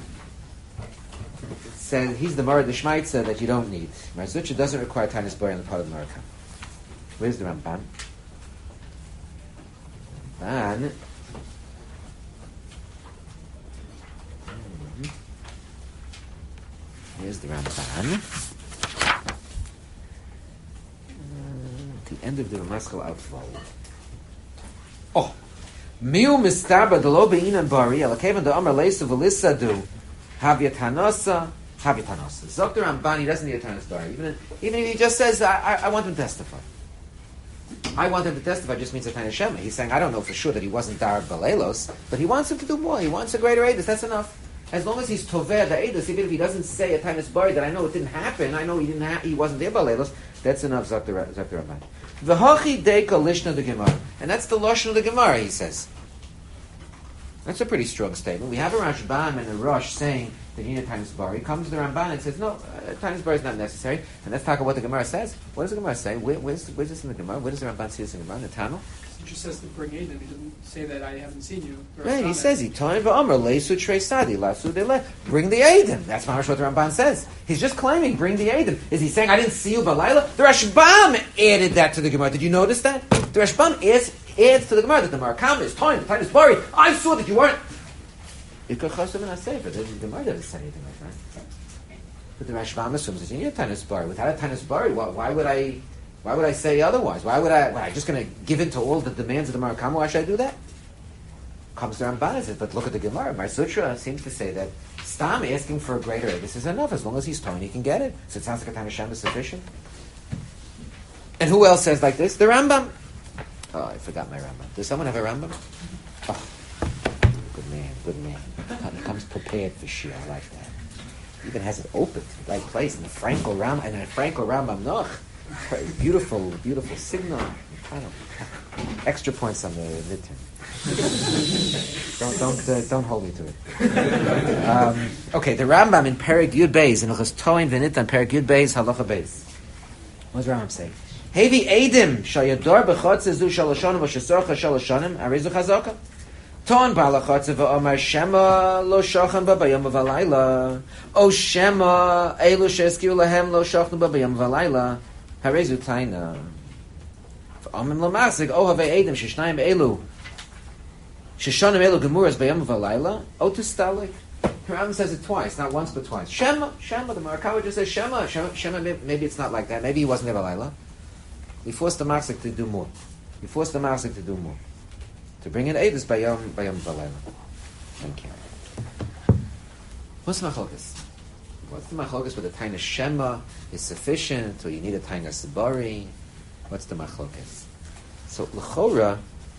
says he's the Morad Shmaitza that you don't need. Marzucha doesn't require Tainas Bari on the part of the Marakam. Where's the Ramban? Ramban. Here's the Ramban. At the end of the Ramaskal Outflow. Oh. Miu mistaba de lo beinan bari, alakevan de amar leisa v'lisadu, havyatanosa. Zok the Ramban, he doesn't need a Tainas Bari. Even if he just says, I want him to testify. I want him to testify just means a Tainas Shema. He's saying, I don't know for sure that he wasn't Dar Balelos, but he wants him to do more. He wants a greater Edus. That's enough. As long as he's Toveh the Edus, even if he doesn't say a Tainas Bari that I know it didn't happen, I know he wasn't there Balelos, that's enough, Zok the Ramban. V'hachi deika lishna the Gemara. And that's the Lashon of the Gemara, he says. That's a pretty strong statement. We have a Rashbam and a Rosh saying that you need a Tainas Bari. He comes to the Ramban and says, no, Tainas Bari is not necessary. And let's talk about what the Gemara says. What does the Gemara say? Where's this in the Gemara? Where does the Ramban see this in the Gemara? In the Tano? He just says to bring Aiden. He doesn't say that I haven't seen you. Right, he says, bring the Aiden. That's what the Ramban says. He's just claiming, bring the Aiden. Is he saying, I didn't see you Balayla? The Rashbam added that to the Gemara. Did you notice that? The Rashbam adds to the Gemara that the Marakam is Toin, the Tainas Bari. I saw that you weren't. The Gemara doesn't say anything like that. But the Rashbam assumes that you need a Tainas Bari. Without a Tainas Bari, why would I say otherwise? Why would I just going to give in to all the demands of the Marakam? Why should I do that? Comes to Ramban and says, but look at the Gemara. Mar Sutra seems to say that Stam asking for a greater Edus is enough. As long as he's Toin, he can get it. So it sounds like a Tainas Shem is sufficient. And who else says like this? The Rambam. Oh, I forgot my Rambam. Does someone have a Rambam? Oh, good man. He comes prepared for Shia. I like that. He even has it open to the right place in the Frankel Rambam Noch. Beautiful signal. Extra points on the midterm. Don't hold me to it. Okay, the Rambam in Perek Yud Beis in Ilchos Toin V'Nitan Perek Yud Beis Halacha Beis. What does Rambam say? Hevi Eidim Shayador B'Chotze Zu Shaloshonim V'Shesorcha Shaloshonim Arizu Chazaka. Ton Balachotze V'Omar Shema Lo Shochan Ba Bayom V'Valayla. O Shema Elu Sheskiu Lahem Lo Shochan Ba Bayom V'Valayla. Harezu Taina. V'Omim Lamasig O Havei Eidim Sheshnayim Elu Sheshonim Elu Gemuras Bayom V'Valayla. O Tustalik. Rambam says it twice, not once but twice. Shema. The Marakawa just says Shema. Shema. Maybe it's not like that. Maybe he wasn't there Balayla. We forced the Masik to do more. To bring in Edus by Yom Valayla. Thank you. What's the Machlokes? What's the Machlokes with the Tainas Shema is sufficient, or you need a Tainas Bari? What's the Machlokes? So, L'chora,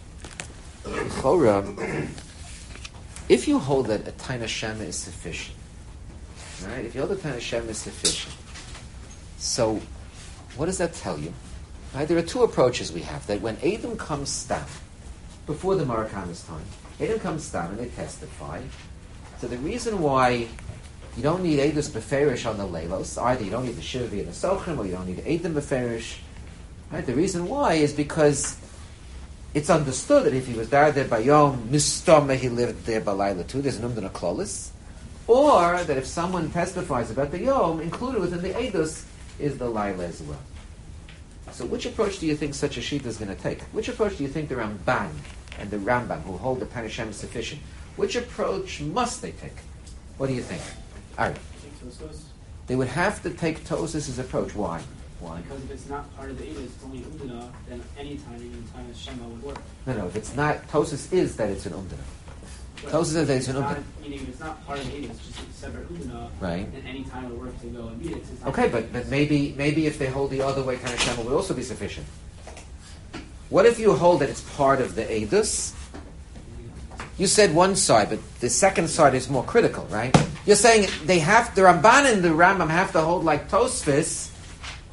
if you hold that a Tainas Shema is sufficient, right? If you hold that Tainas Shema is sufficient, so what does that tell you? Right? There are two approaches we have. That when Edom comes stam, before the Marakamis time, Edom comes stam and they testify. So the reason why you don't need Edus Beferish on the Leilos, either you don't need the Shivi and the Sochim, or you don't need Edom Beferish. Right? The reason why is because it's understood that if he was there by Yom, Mistama, he lived there by Laila too. There's an Umdana Klolis. Or that if someone testifies about the Yom, included within the Edus is the Laila as well. So which approach do you think such a sheet is going to take? Which approach do you think the Ramban and the Rambam, who hold the Tainas Shem is sufficient, which approach must they take? What do you think? Ari. They would have to take Tosas' approach. Why? Because if it's not part of the Edus, it's only Umdana, then any time in Tainas Shema would work. No, if it's not, Tosas is that it's an Umdana. Tosas is that it's an Umdana. Meaning if it's not part of the Edus, it's just a separate Umdana, right? then any time it would work to go and meet it. Okay, but maybe if they hold the other way, Tainas Shema would also be sufficient. What if you hold that it's part of the Edus? You said one side, but the second side is more critical, right? You're saying the Ramban and the Rambam have to hold like Tosfos,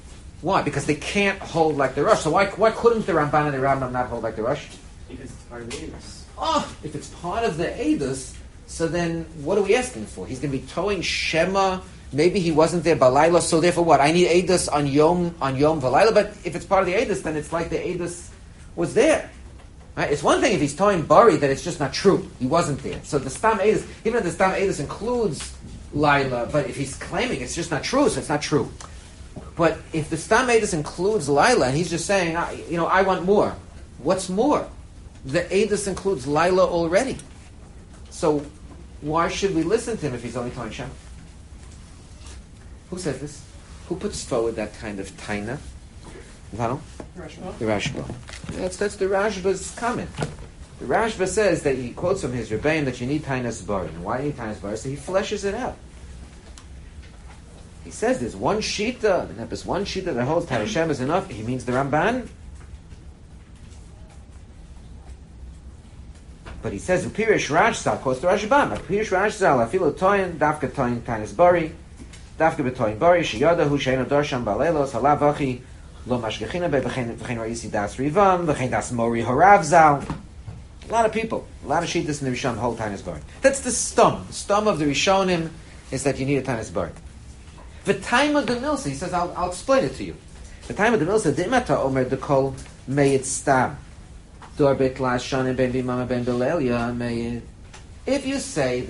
Why? Because they can't hold like the Rosh. So why couldn't the Ramban and the Rambam not hold like the Rosh? Because it's part of the Eidos. Oh, if it's part of the Eidos, so then what are we asking for? He's going to be towing Shema. Maybe he wasn't there Balayla, so therefore what? I need Eidos on Yom Balayla, but if it's part of the Eidos, then it's like the Eidos was there. Right? It's one thing if he's towing Bari that it's just not true. He wasn't there. So the Stam Eidos, even if the Stam Eidos includes Laila, but if he's claiming it's just not true, so it's not true. But if the Stam Eidos includes Laila, and he's just saying, I want more. What's more? The Eidos includes Laila already. So why should we listen to him if he's only towing Shema? Who says this? Who puts forward that kind of taina? Rashba. The Rashba. That's the Rashba's comment. The Rashba says that he quotes from his Rebbeim that you need tainas bar. And why do you need tainas bar? So he fleshes it out. He says there's one shita, and there's one shita that holds Tainas Shem is enough. He means the Ramban. But he says, Pirish Rashzal, quotes the Rashbam. Pirish Rashzal, Afilo Toyin, Dafka Toyin, Tainas Bari, Dafka Betoyin Bari, Shiyada, Hushaina Darsham Balelos, Halavachi, Lo Mashgechina, V'chein Ra'isi Das Rivam, V'chein Das Mori Horav Zal. A lot of people, a lot of Shittas in the Rishon hold Tainas Bari. That's the stum. The stum of the Rishonim is that you need a Tainas Bari. The time of the Milsa, he says, I'll explain it to you. The time of the Milsa, Dimata Omer Dekol Meyit Stam. Dor Bet Lashanim Ben Bimama Ben Belelia Meyit. If you say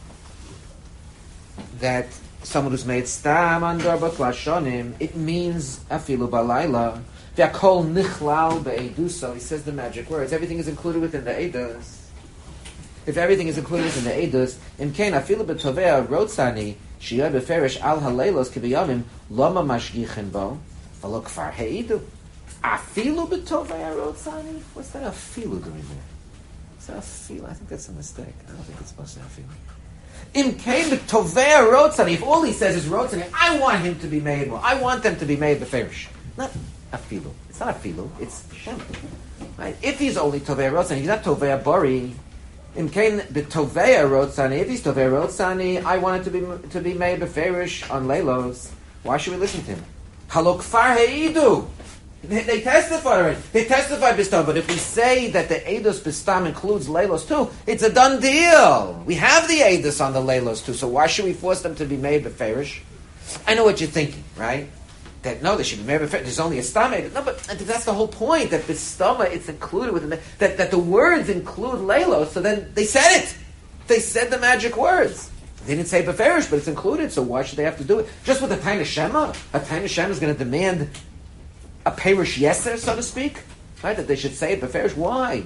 that someone who's made Stam on Dor Bet Lashanim, it means Afilu Balayla. V'akol Nichlal Be'edusa. He says the magic words. Everything is included within the Eidos. If everything is included within the Eidos, Imkein Afilu Betovea Rotzani. Shiyad beferish al haleilos kibiyamim lama mashgichin bo v'lo kfar heidu afilu betovei arotzani. What's that afilu doing there? What's that afilu? I think that's a mistake. I don't think it's supposed to be afilu. Im kain betovei arotzani. If all he says is rotzani, I want him to be made more. I want them to be made beferish. Not afilu. It's not afilu. It's shem. Right? If he's only tovei arotzani, he's not tovei bori. In kain betovei rotzani, if he's tovei rotzani, I want it to be made beferish on leilos. Why should we listen to him? Halok far heidu. They testified already. They testified bistam. But if we say that the eidos bistam includes leilos too, it's a done deal. We have the eidos on the leilos too. So why should we force them to be made beferish? I know what you're thinking, right? That no, they should be made beferish. There's only a stam eidos. No, but that's the whole point. That bistama, it's included within that the words include leilos. So then they said it. They said the magic words. They didn't say beferish, but it's included. So why should they have to do it? Just with a Taina Shema? A Taina Shema is going to demand a perish yeser, so to speak, right? That they should say it beferish. Why?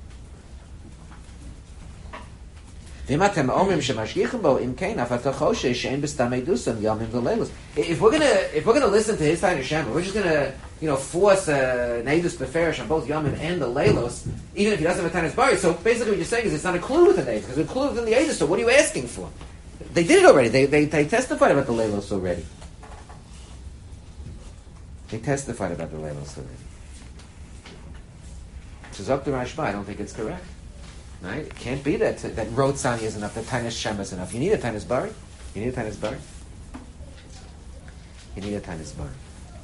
If we're gonna listen to his Taina Shema, we're just gonna force an Eidus beferish on both Yomim and the Leilos, even if he doesn't have a Tainas Bari. So basically, what you're saying is it's not included within the Eidus because it's included within the Eidus. So what are you asking for? They did it already. They testified about the Leilos already. They testified about the Leilos already. So Zok the Rashba, I don't think it's correct. Right? It can't be that Rotzani is enough, that Tainas Shema is enough. You need a Tainas Bari. You need a Tainas Bari. You need a Tainas Bari.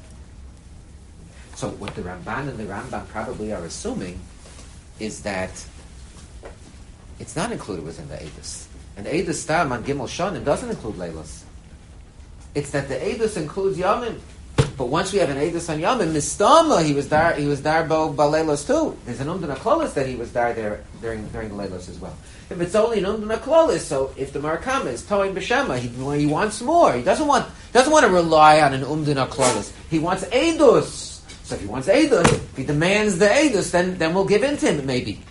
So what the Ramban and the Rambam probably are assuming is that it's not included within the Eidos. And Eidos Stam on Gimel Shonim doesn't include Leilos. It's that the Eidos includes Yomim. But once we have an Eidos on Yomim, Mistama, he was there bo Leilos too. There's an Umdana Klolis that he was there during the Leilos as well. If it's only an Umdana Klolis, so if the Marakama is Toin B'Shema, he wants more. He doesn't want to rely on an Umdana Klolis. He wants Eidos. So if he wants Eidos, if he demands the Eidos, then we'll give in to him maybe.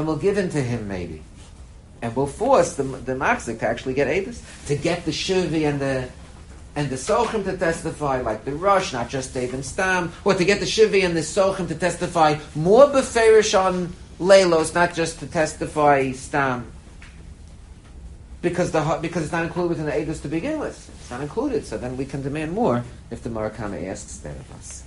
And we'll force the Machzik to actually get Eidos, to get the Shivi and the Sochim to testify, like the Rosh, not just Dave and Stam, or to get the Shivi and the Sochim to testify more beferish on Leilos, not just to testify Stam. Because it's not included within the Eidos to begin with. It's not included, so then we can demand more if the Marakama asks that of us.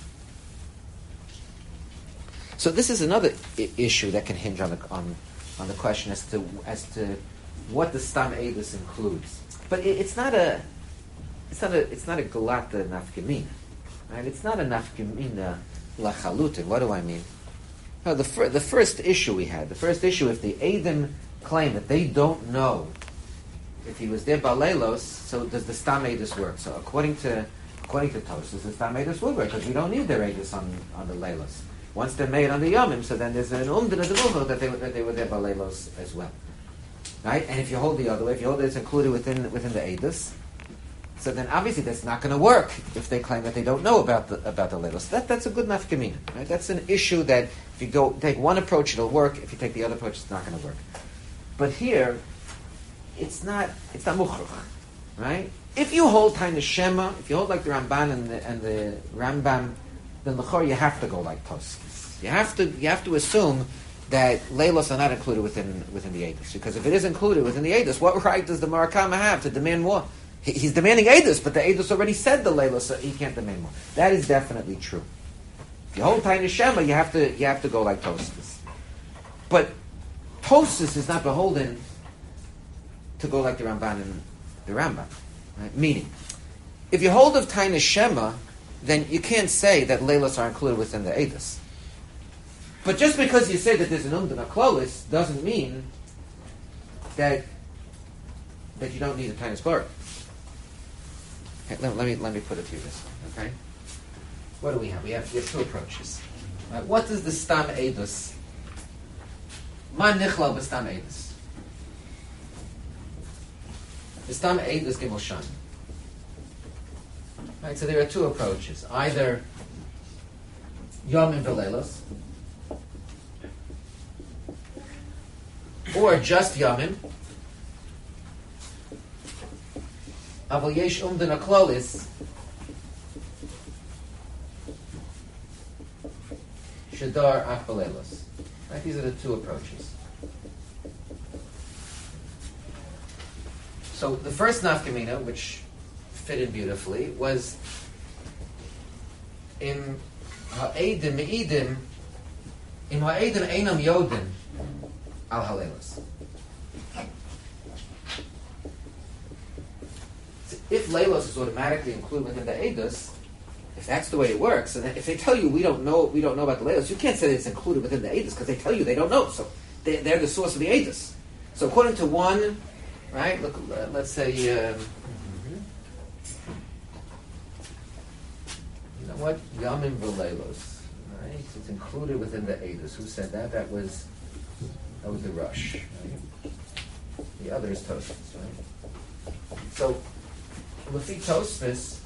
So this is another issue that can hinge on the question as to what the Stam Eidos includes. But it's not a galata nafkamin. Right? It's not enough gemina lachalutin. What do I mean? No, the first issue we had, if the Eidim claim that they don't know if he was there Baleilos, so does the Stam Eidus work? So according to Tosfos, the Stam Eidus would work because we don't need their Eidus on the Leilos. Once they're made on the Yomim, so then there's an Umdin of the Muho that they were there Baleilos as well. Right? And if you hold the other way, if you hold that it's included within the Eidus, so then obviously that's not going to work if they claim that they don't know about the Leilos. That's a good nafkamina. Right? That's an issue that if you take one approach, it'll work. If you take the other approach, it's not going to work. But here, it's not muchruch, right? If you hold Taina Shema, if you hold like the Ramban and the Rambam, then l'chor you have to go like Tosfos. You have to assume that Leilos are not included within the Eidus, because if it is included within the Eidus, what right does the Marakama have to demand more? He's demanding Eidus, but the Eidus already said the Leilos, so he can't demand more. That is definitely true. If you hold Taina Shema, you have to go like Tosfos. But Tosfos is not beholden to go like the Ramban and the Rambam. Right? Meaning, if you hold of Taina Shema, then you can't say that Leilos are included within the Eidus. But just because you say that there's an Umdana Klolis doesn't mean that you don't need a Tainus Baruch. Okay, let me put it to you this way. Okay, what do we have? We have two approaches. Right? What is the Stam Eidus? Ma nichlal b'Stam Eidus. The Stam Eidus Gimel Shan. Right, so there are two approaches. Either Yomim v'Leilos, or just Yomim. Aval yesh umdana klolis shadar ach b'Leilos. Right, these are the two approaches. So the first nafkamina, which fit in beautifully, was in ha'edim me'idim, in ha'edim einam yodim al halelos. So if Leilos is automatically included within the Eidus, if that's the way it works, and if they tell you we don't know about the Leilos, you can't say that it's included within the Eidus because they tell you they don't know. So they're the source of the Eidus. So according to one, right? Look, let's say you know what, Yamim v'Leilos, right? It's included within the Eidus. Who said that? That was the Rush. Right? The other is Tosfos, right? So, Lefi Tosfos,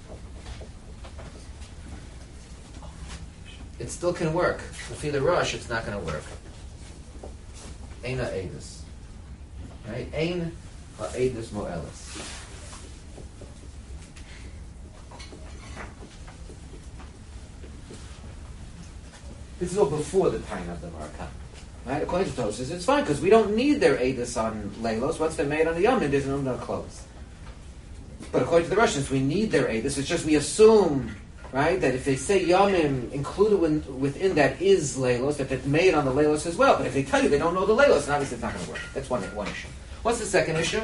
it still can work. Lefi the Rush, it's not going to work. Eina Eidus. Right? Ein ha'Eidus mo'elis. This is all before the time of the Marakam. Right? According to Tosfos, it's fine because we don't need their Eidus on Leilos. Once they're made on the Yomim, there's no clothes. But according to the Russians, we need their Eidus. It's just we assume, right, that if they say Yomim included within that is Leilos, that it's made on the Leilos as well. But if they tell you they don't know the Leilos, then obviously it's not going to work. That's one issue. What's the second issue?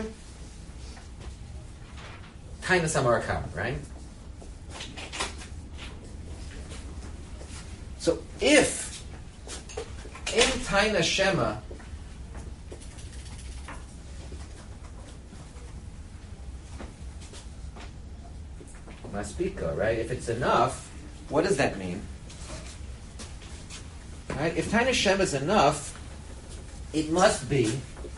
Tainus Amarakam, right? So if in Taina Shema Maspika, right? If it's enough, what does that mean? Right? If Taina Shema is enough, it must be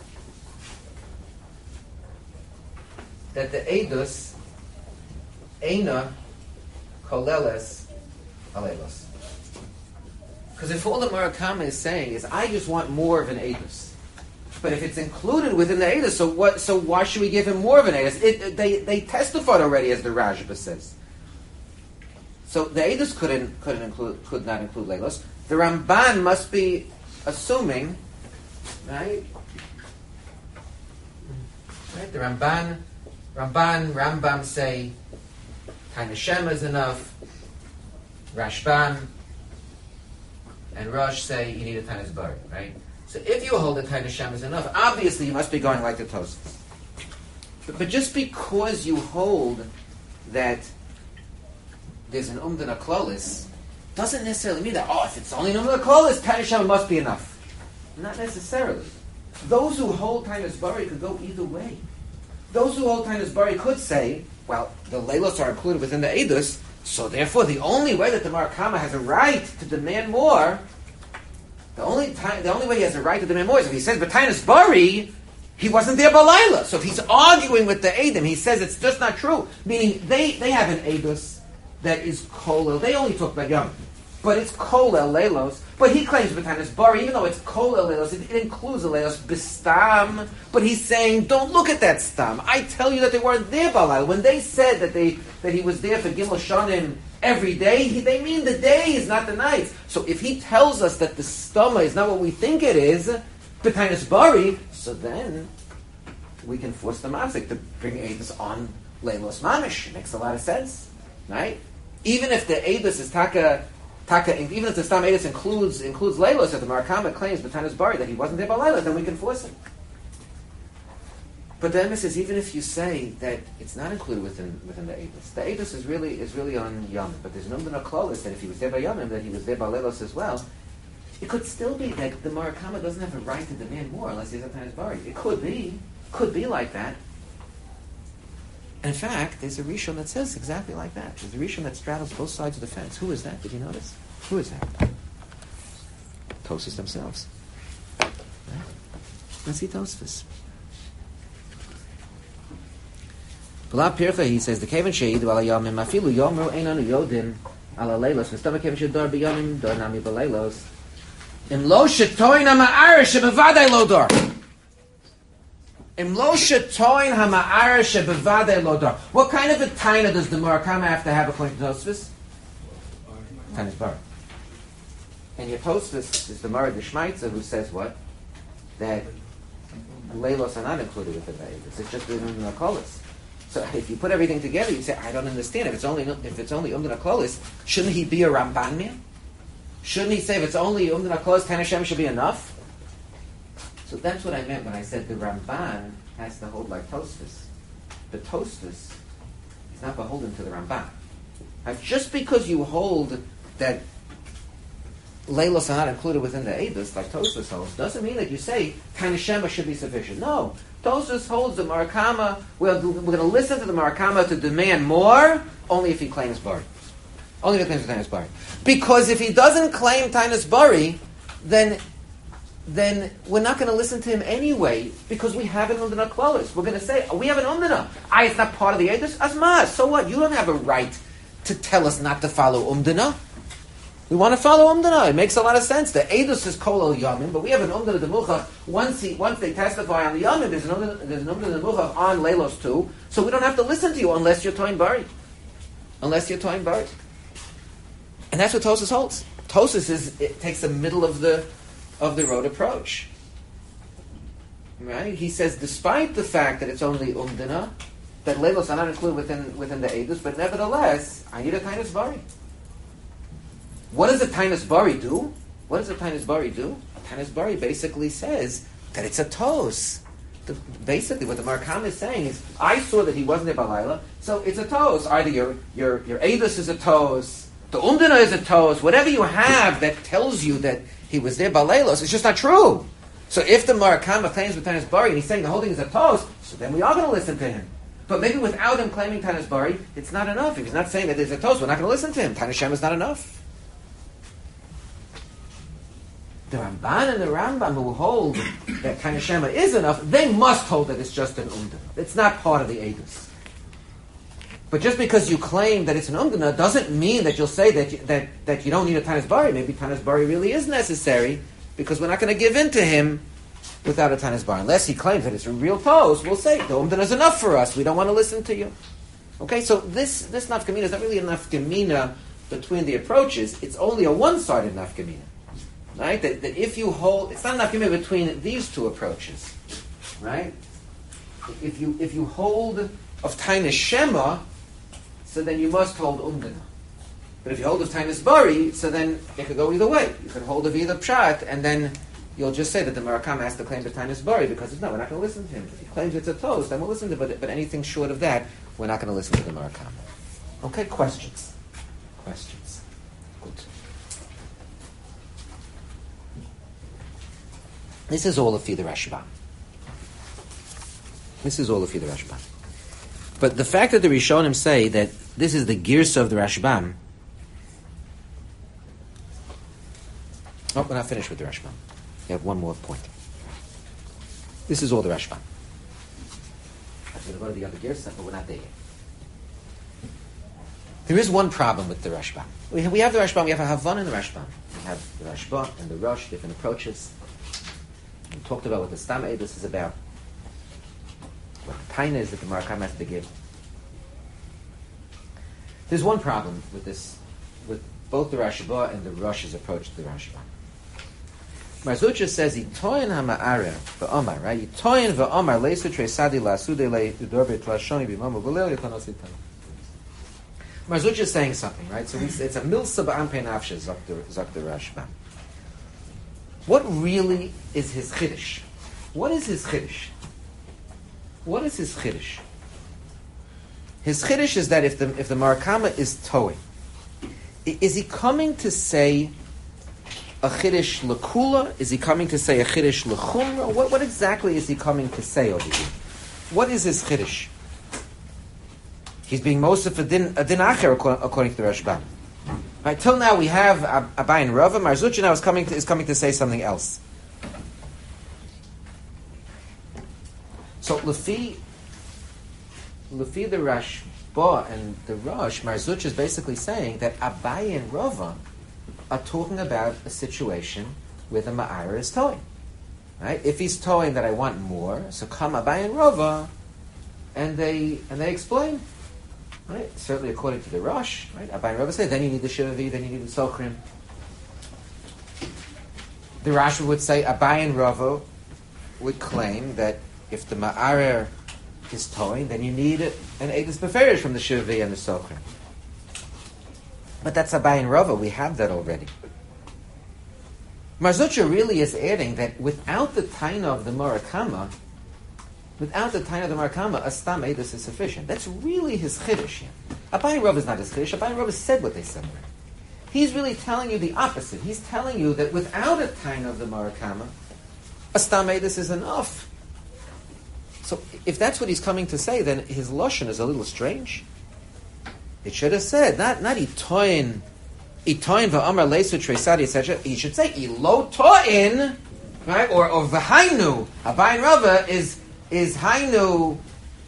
that the Eidus Eina Koleles Alelos. Because if all the Murakama is saying is, I just want more of an Eidus. But if it's included within the Eidus, so why should we give him more of an Eidus? They testified already, as the Rajba says. So the Eidus could not include Leilos. The Ramban must be assuming, right? The Rambam say Taina Shema is enough. Rashban and Rosh say you need a Tainus Baruch, right? So if you hold that Taina Shema is enough, obviously you must be going like the Tosfos. But just because you hold that there's an umdana klolis, doesn't necessarily mean that, if it's only an umdana klolis, Tanya Shema must be enough. Not necessarily. Those who hold Tainus Bari could go either way. Those who hold Tainus Bari could say, well, the Leilos are included within the Eidus, so therefore the only way that the Mar Kama has a right to demand more, the only way he has a right to demand more is if he says, but Tainus Bari, he wasn't there Balayla. So if he's arguing with the Eidim, he says it's just not true. Meaning they have an Eidus that is Kolel. They only talk about Yom. But it's Kolel Leilos. But he claims B'Tainus Bari, even though it's Kolel Leilos, it includes the Leilos B'Stam. But he's saying, don't look at that Stam. I tell you that they weren't there Balayla. When they said that he was there for Gimel Shanim every day, they mean the days, not the nights. So if he tells us that the Stama is not what we think it is, B'Tainus Bari, so then we can force the Mazik to bring Eidus on Leilos Mamish. It makes a lot of sense, right? Even if the Eidus is Taka, even if the Stam Eidus includes Leilos, if the Mar Kama claims B'Tainus Bari that he wasn't there by Leilos, then we can force him. But the emes is, even if you say that it's not included within the Eidus is really on Yom. But there's no Klolis that if he was there by Yom, that he was there by Leilos as well. It could still be that the Mar Kama doesn't have a right to demand more unless he's a B'Tainus Bari. It could be like that. In fact, there's a Rishon that says exactly like that. There's a Rishon that straddles both sides of the fence. Who is that? Did you notice? Who is that? Tosfos themselves. Right? Let's see Tosfos. B'la Pircha, he says, the Kevin Sheidu ala Yomim, afilu Yomru einanu Yodin ala Leilos, v'stama Kevin Sheidu b'Yomim, dor nami b'Leilos, im lo shetoin ha'ma'ar shebevadai lo dor. Im lo shetoin ha'ma'ar shebevadai lo dor. What kind of a taina does the Mar Kama have to have according to Tosfos? Tainus Bari. And your Tosfos is the Mara Deshmaitza who says what? That Leilos are not included within the Eidus. It's just within the Kolis. So if you put everything together, you say, I don't understand. If it's only Umdana Klolis, shouldn't he be a Ramban man? Shouldn't he say if it's only Umdana Klolis, Tanashem should be enough? So that's what I meant when I said the Ramban has to hold like Tosfos. The Tosfos is not beholden to the Ramban. Now, just because you hold that Leilos are not included within the Eidus, like Tosfos holds, doesn't mean that you say Tanashema should be sufficient. No. Tosfos holds the Mar Kama, we're going to listen to the Mar Kama to demand more, only if he claims Bari. Only if he claims Tainus Bari. Because if he doesn't claim Tainus Bari, then we're not going to listen to him anyway, because we have an Umdana Klolis. We're going to say, we have an Umdana. It's not part of the Eidus. Asma, so what? You don't have a right to tell us not to follow Umdana. We want to follow Umdana. It makes a lot of sense. The Eidus is Kol El Yamin, but we have an Umdana Demuchach. Once they testify on the Yamin, there's an Umdana Demuchach on Leilos too. So we don't have to listen to you unless you're Toin Bari. Unless you're Toin Bari. And that's what Tosfos holds. Tosfos takes the middle of the road approach. Right? He says, despite the fact that it's only Umdana, that Leilos are not included within the Eidus, but nevertheless, I need a Tainus Bari. What does a Tainus Bari do? A Tainus Bari basically says that it's a tos. Basically, what the Mar Kama is saying is, I saw that he wasn't there Balayla, so it's a tos. Either your Eidus is a tos, the Umdana is a tos, whatever you have that tells you that he was there Balaylos, it's just not true. So if the Mar Kama claims with Tainus Bari and he's saying the whole thing is a tos, so then we are going to listen to him. But maybe without him claiming Tainus Bari, it's not enough. If he's not saying that there's a tos, we're not going to listen to him. Tainus Shem is not enough. The Ramban and the Rambam who hold that Tainus Shema is enough, they must hold that it's just an Umdana. It's not part of the Eidus. But just because you claim that it's an Umdana doesn't mean that you'll say that you don't need a Tainus Bari. Maybe Tainus Bari really is necessary, because we're not going to give in to him without a Tainus Bari. Unless he claims that it's a real tos, we'll say, the Umdana is enough for us. We don't want to listen to you. Okay, so this nafkamina is not really a nafkamina between the approaches. It's only a one-sided nafkamina. Right? That if you hold, it's not enough to be between these two approaches. Right? If you hold of Tainus Shema, so then you must hold Umdana. But if you hold of Tainus Bari, so then it could go either way. You could hold of either Pshat, and then you'll just say that the Mar Kama has to claim the Tainus Bari, because we're not going to listen to him. If he claims it's a tos, then we'll listen to him. But anything short of that, we're not going to listen to the Mar Kama. Okay, questions? questions? Good. This is all of the Rashbam. This is all of the Rashbam. But the fact that the Rishonim say that this is the Girsa of the Rashbam. Oh, we're not finished with the Rashbam. We have one more point. This is all the Rashbam. I'm going to go to the other Girsa, but we're not there yet. There is one problem with the Rashbam. We have the Rashbam, we have a Havan in the Rashbam. We have the Rashba and the Rosh, different approaches. We talked about what the Stam Eidus is about. What the Taina is that the Marakam has to give. There's one problem with this, with both the Rashba and the Rosh's approach to the Rashba. Marzucha says, "Yitoyin ha'ma'ara v'omar." Right? Yitoyin v'omar leisu treisadi la'asude le'idorbe tlashoni b'mamu v'leo yitanos yitanu. Marzucha is saying something, right? So it's a milsa ba'ampe nafshe zok the Rashba. What really is his chiddush? What is his chiddush? What is his chiddush? His chiddush is that if the Marakama is towing, is he coming to say a chiddush l'kula? Is he coming to say a chiddush l'chumra? What exactly is he coming to say over here? What is his chiddush? He's being Mosef a din acher according to the Rashbam. Right, till now we have Abai and Rava. Marzucha now is coming to say something else. So Lefi the Rashba and the Rosh, Marzucha is basically saying that Abai and Rava are talking about a situation where the Ma'ara is towing. Right? If he's towing that I want more, so come Abai and Rava, and they explain. Right? Certainly according to the Rosh, right? Abai and Rava say, then you need the Shivavi, then you need the Sochrim. The Rashi would say, Abai and Rava would claim that if the Ma'arer is towing, then you need an Eidus Beferish from the Shivavi and the Sochrim. But that's Abai and Rava, we have that already. Marzucha really is adding that without the Taina of the Marakama, a Stam Eidus is sufficient. That's really his chiddush here. Abai and Rav is not his chiddush. Abai and Rav said what they said. He's really telling you the opposite. He's telling you that without a Taina of the Marakama, a Stam Eidus is enough. So if that's what he's coming to say, then his Lashon is a little strange. It should have said, not itoin v'amar leisu treisadi, etc. He should say, ilo toin, right? Or v'hainu. Abai and Rava is hainu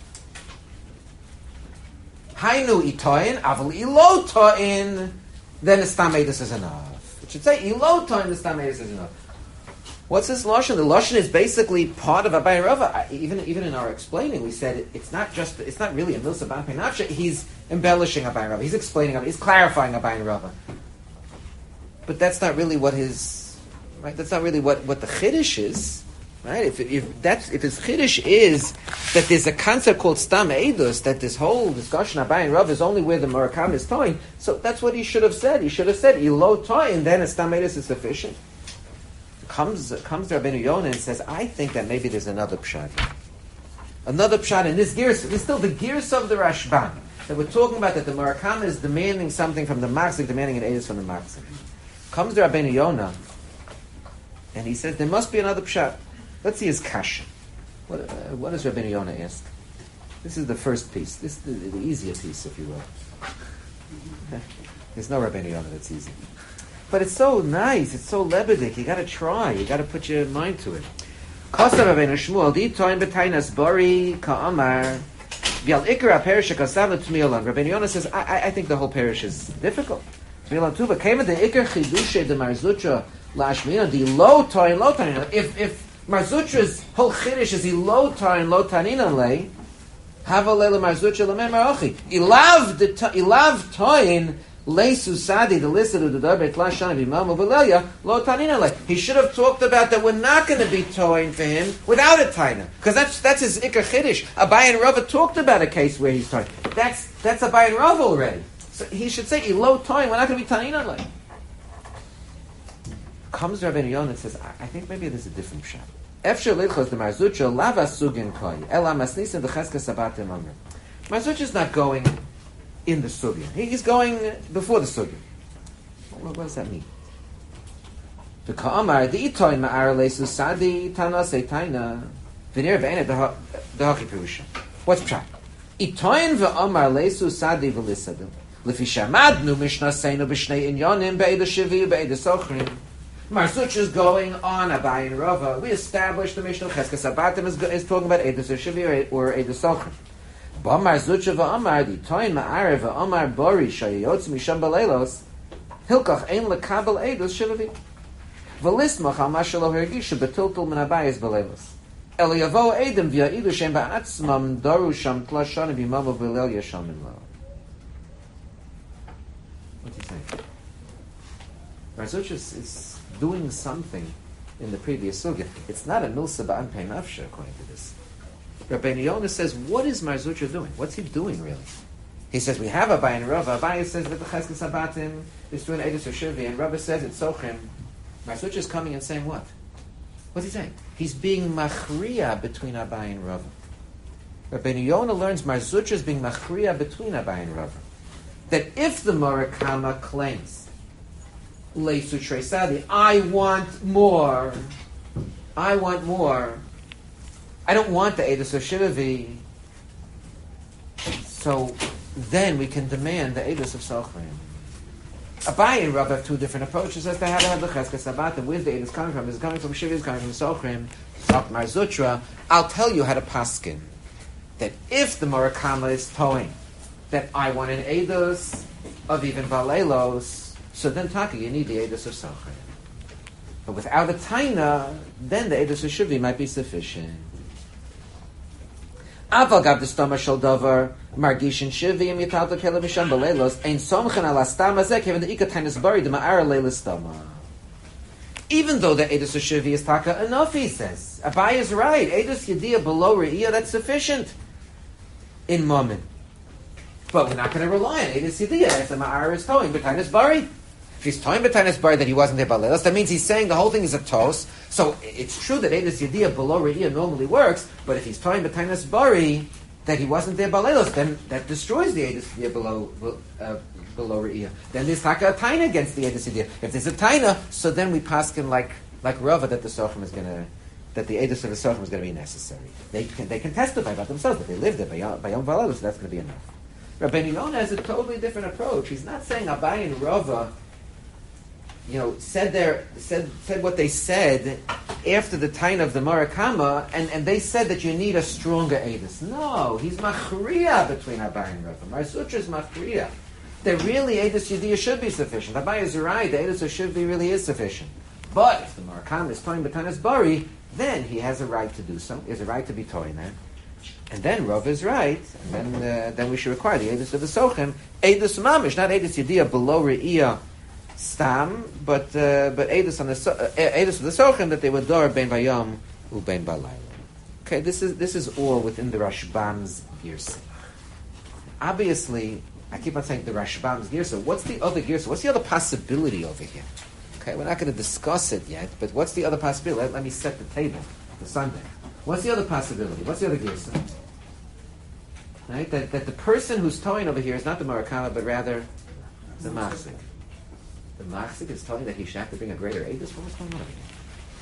itoin, aval ilo toin, then the Stam Eidus is enough. It should say ilo toin, the Stam Eidus is enough. What's this Lashon? The Lashon is basically part of Abai and Rava. Even in our explaining, we said it's not really a milsa b'ampe nafshe. He's embellishing Abai and Rava. He's explaining, he's clarifying Abai and Rava. But that's not really what his, right? That's not really what the chiddush is. Right? If his chiddush is that there's a concept called Stam Eidus, that this whole discussion Abai and Rav is only where the Marakam is towing, so that's what he should have said. He should have said Ilo toy, and then a Stam Eidus is sufficient. Comes Rabbeinu Yonah and says, I think that maybe there's another pshat. Another pshat in this gears. This is still the gears of the Rashban that we're talking about, that the Marakam is demanding something from the Machzik, demanding an Eidus from the Machzik. Comes the Rabbeinu Yonah and he says there must be another pshat. Let's see his kasha. What does Rabbeinu Yonah ask? This is the first piece. This is the easier piece, if you will. There's no Rabbeinu Yonah that's easy. But it's so nice, it's so lebedik, you gotta try, you gotta put your mind to it. Kosta Rabbeinu Shmuel, di toin betainas bari ka'amar, v'al ikra perish kasav l'tmiyolan. Rabbeinu Yonah says, I think the whole parish is difficult. Tmiyolan tuva, kema de ikra chidushe de Marzucha la'ashmina, di lo toin. If Marzucha's whole chiddush is he lo tanina le, hava leila Marzucha l'men marachi. Ilav toin, leisu sadi, the list of the darbe klashani b'mam u'v'lelia, lo tanina le. He should have talked about that we're not going to be toin for him without a taina. Because that's his ikar chiddush. Abai and Rava talked about a case where he's toin. That's Abai and Rava already. So he should say, ilo toin, we're not going to be tanina le. Comes Rabbeinu Yonah and says, I think maybe there's a different pshat. Efshar lichos the Marzucha lava sugin koi ela masnisim v'cheska sabatim amr. Marzucha is not going in the sugya. He's going before the sugya. What does that mean? The ka'amar the itoin ma'ar leisu sadi tana seitaina v'nir v'ena dehaki perusha. What's pshat? Itoin v'amar leisu sadi v'lisadim lefi shamadnu mishnah seinu b'shnei inyonim be'eda shivi be'eda sochrim. Mar Zutra is going on Abai and Rava. We established the Mishnah Cheskas Abatim is talking about Eidos Shivi or Eidos Sochrim. But Mar Zutra v'Amar the Toin Ma'arev v'Amar Bori Shayotz Misham Baleilos Hilkach Ein Lekabel Eidos Shivi V'Lismach Al Mashalo Hergisha Betiltul Min Abayis Baleilos El Yavo Eidim V'Ya'idu Shem Ba'atzmam Daru Sham Tlashon B'Mamo B'Leil Yasham Min Lo. What's he saying? Mar Zutra is doing something in the previous sugya. It's not a milsa ba'an pei nafsha, according to this. Rabbeinu Yonah says, what is Mar Zutra doing? What's he doing, really? He says, we have Abai and Rava. Abai says that the Cheskas Abatim is doing Eidos Shivi, and Rava says it's Sochim. Mar Zutra is coming and saying what? What's he saying? He's being machriya between Abai and Rava. Rabbeinu Yonah learns Mar Zutra is being machriya between Abai and Rava. That if the Murakama claims Leisu Trei Sadi, I want more. I don't want the Eidos of Shivavi. So then we can demand the Eidos of Sochrim. Abai and Rav have two different approaches as to how to have the Cheskas Abatim. Where's the Eidos coming from? Is it coming from Shiva? Is it coming from Sochrim? Mar Zutra, I'll tell you how to paskin. That if the Murakama is towing that I want an Eidos of even Valeilos, so then, Taka, you need the Eidos of Sochrim. But without a Taina, then the Eidos of Shivi might be sufficient. Aval gav d'stama shel davar margishin Shivi im yital t'kele misham b'leilos ein somchen al astama zeh kevin the ika tainas bari the ma'ara leila stama. Even though the Eidos of Shivi is Taka enough, he says. Abai is right. Eidos Yediyah below Re'iyah, that's sufficient in Mammon. But we're not going to rely on Eidos Yediyah if the ma'ara is towing b'tainas bari. If he's talking b'tainas bari that he wasn't there b'leilos, that means he's saying the whole thing is a tos. So it's true that Eidos Yediyah below Re'iyah normally works, but if he's talking b'tainas bari that he wasn't there b'leilos, then that destroys the Eidos Yediyah below Re'iyah. Then there's taka a taina against the Eidos Yediyah. If there's a taina, so then we paskin like Rava that the Sochrim is going to, that the Eidos of the Sochrim is going to be necessary. They can testify about themselves that they lived there by Yom B'leilos, so that's going to be enough. Rabbeinu Yonah has a totally different approach. He's not saying Abai and Rava said what they said after the time of the Murakama, and they said that you need a stronger Eidos. No, he's machriya between Abai and Rava. Mar Zutra is machriya. That really Eidos Yediyah should be sufficient. Abai is right, the Eidos Shivi really is sufficient. But if the Murakama is toying b'tanas bari, then he has a right to do so. He has a right to be toying there. And then Rava is right, and then we should require the Eidos of the Sochim, Eidos Mamish, not Eidos Yediyah below Re'iyah Stam, but Eidos of the Sochim that they were Dor Ben Vayom U Ben Balayla. Okay, this is all within the Rashbam's Girsa. Obviously, I keep on saying the Rashbam's Girsa. What's the other Girsa? What's the other possibility over here? Okay, we're not going to discuss it yet, but what's the other possibility? Let me set the table for Sunday. What's the other possibility? What's the other Girsa? Right, that the person who's towing over here is not the Murakama, but rather the Machzik. The Machzik is telling that he should have to bring a greater Eidos. What's going on over here?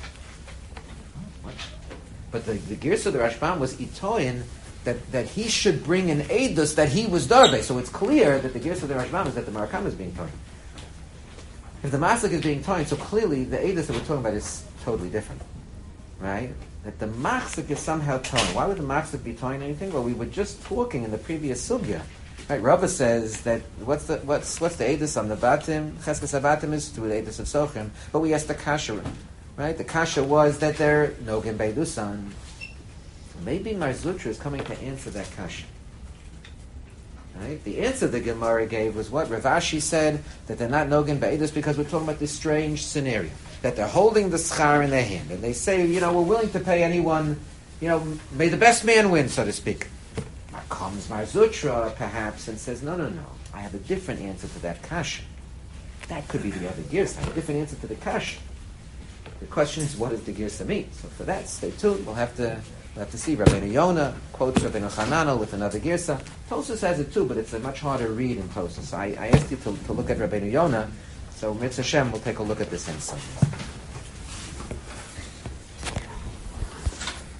What? But the Girsa of the Rashbam was Itoin that he should bring an Eidos that he was Darbe. So it's clear that the Girsa of the Rashbam is that the Murakama is being toined. If the Machzik is being toined, so clearly the Eidos that we're talking about is totally different. Right? That the Machzik is somehow towing. Why would the Machzik be towing anything? Well, we were just talking in the previous sugya. Right, Rava says that what's the Eidos on the Batim? Cheskas Abatim is to the Eidos of Sochim, but we asked the Kasha, right? The Kasha was that they're Nogin Beidusan. Maybe Mar Zutra is coming to answer that Kasha. Right? The answer the Gemara gave was what? Rav Ashi said that they're not Nogin Beidus because we're talking about this strange scenario. That they're holding the schar in their hand. And they say, we're willing to pay anyone, may the best man win, so to speak. Comes Mar Zutra, perhaps, and says, no, I have a different answer to that kasha. That could be the other girsa. I have a different answer to the kasha. The question is, what does the girsa mean? So for that, stay tuned. We'll have to We'll have to see. Rabbeinu Yonah quotes Rabbeinu Hananel with another girsa. Tosfos has it too, but it's a much harder read in Tosfos. So I asked you to look at Rabbeinu Yonah. So Mitzvah Hashem, we'll take a look at this in some.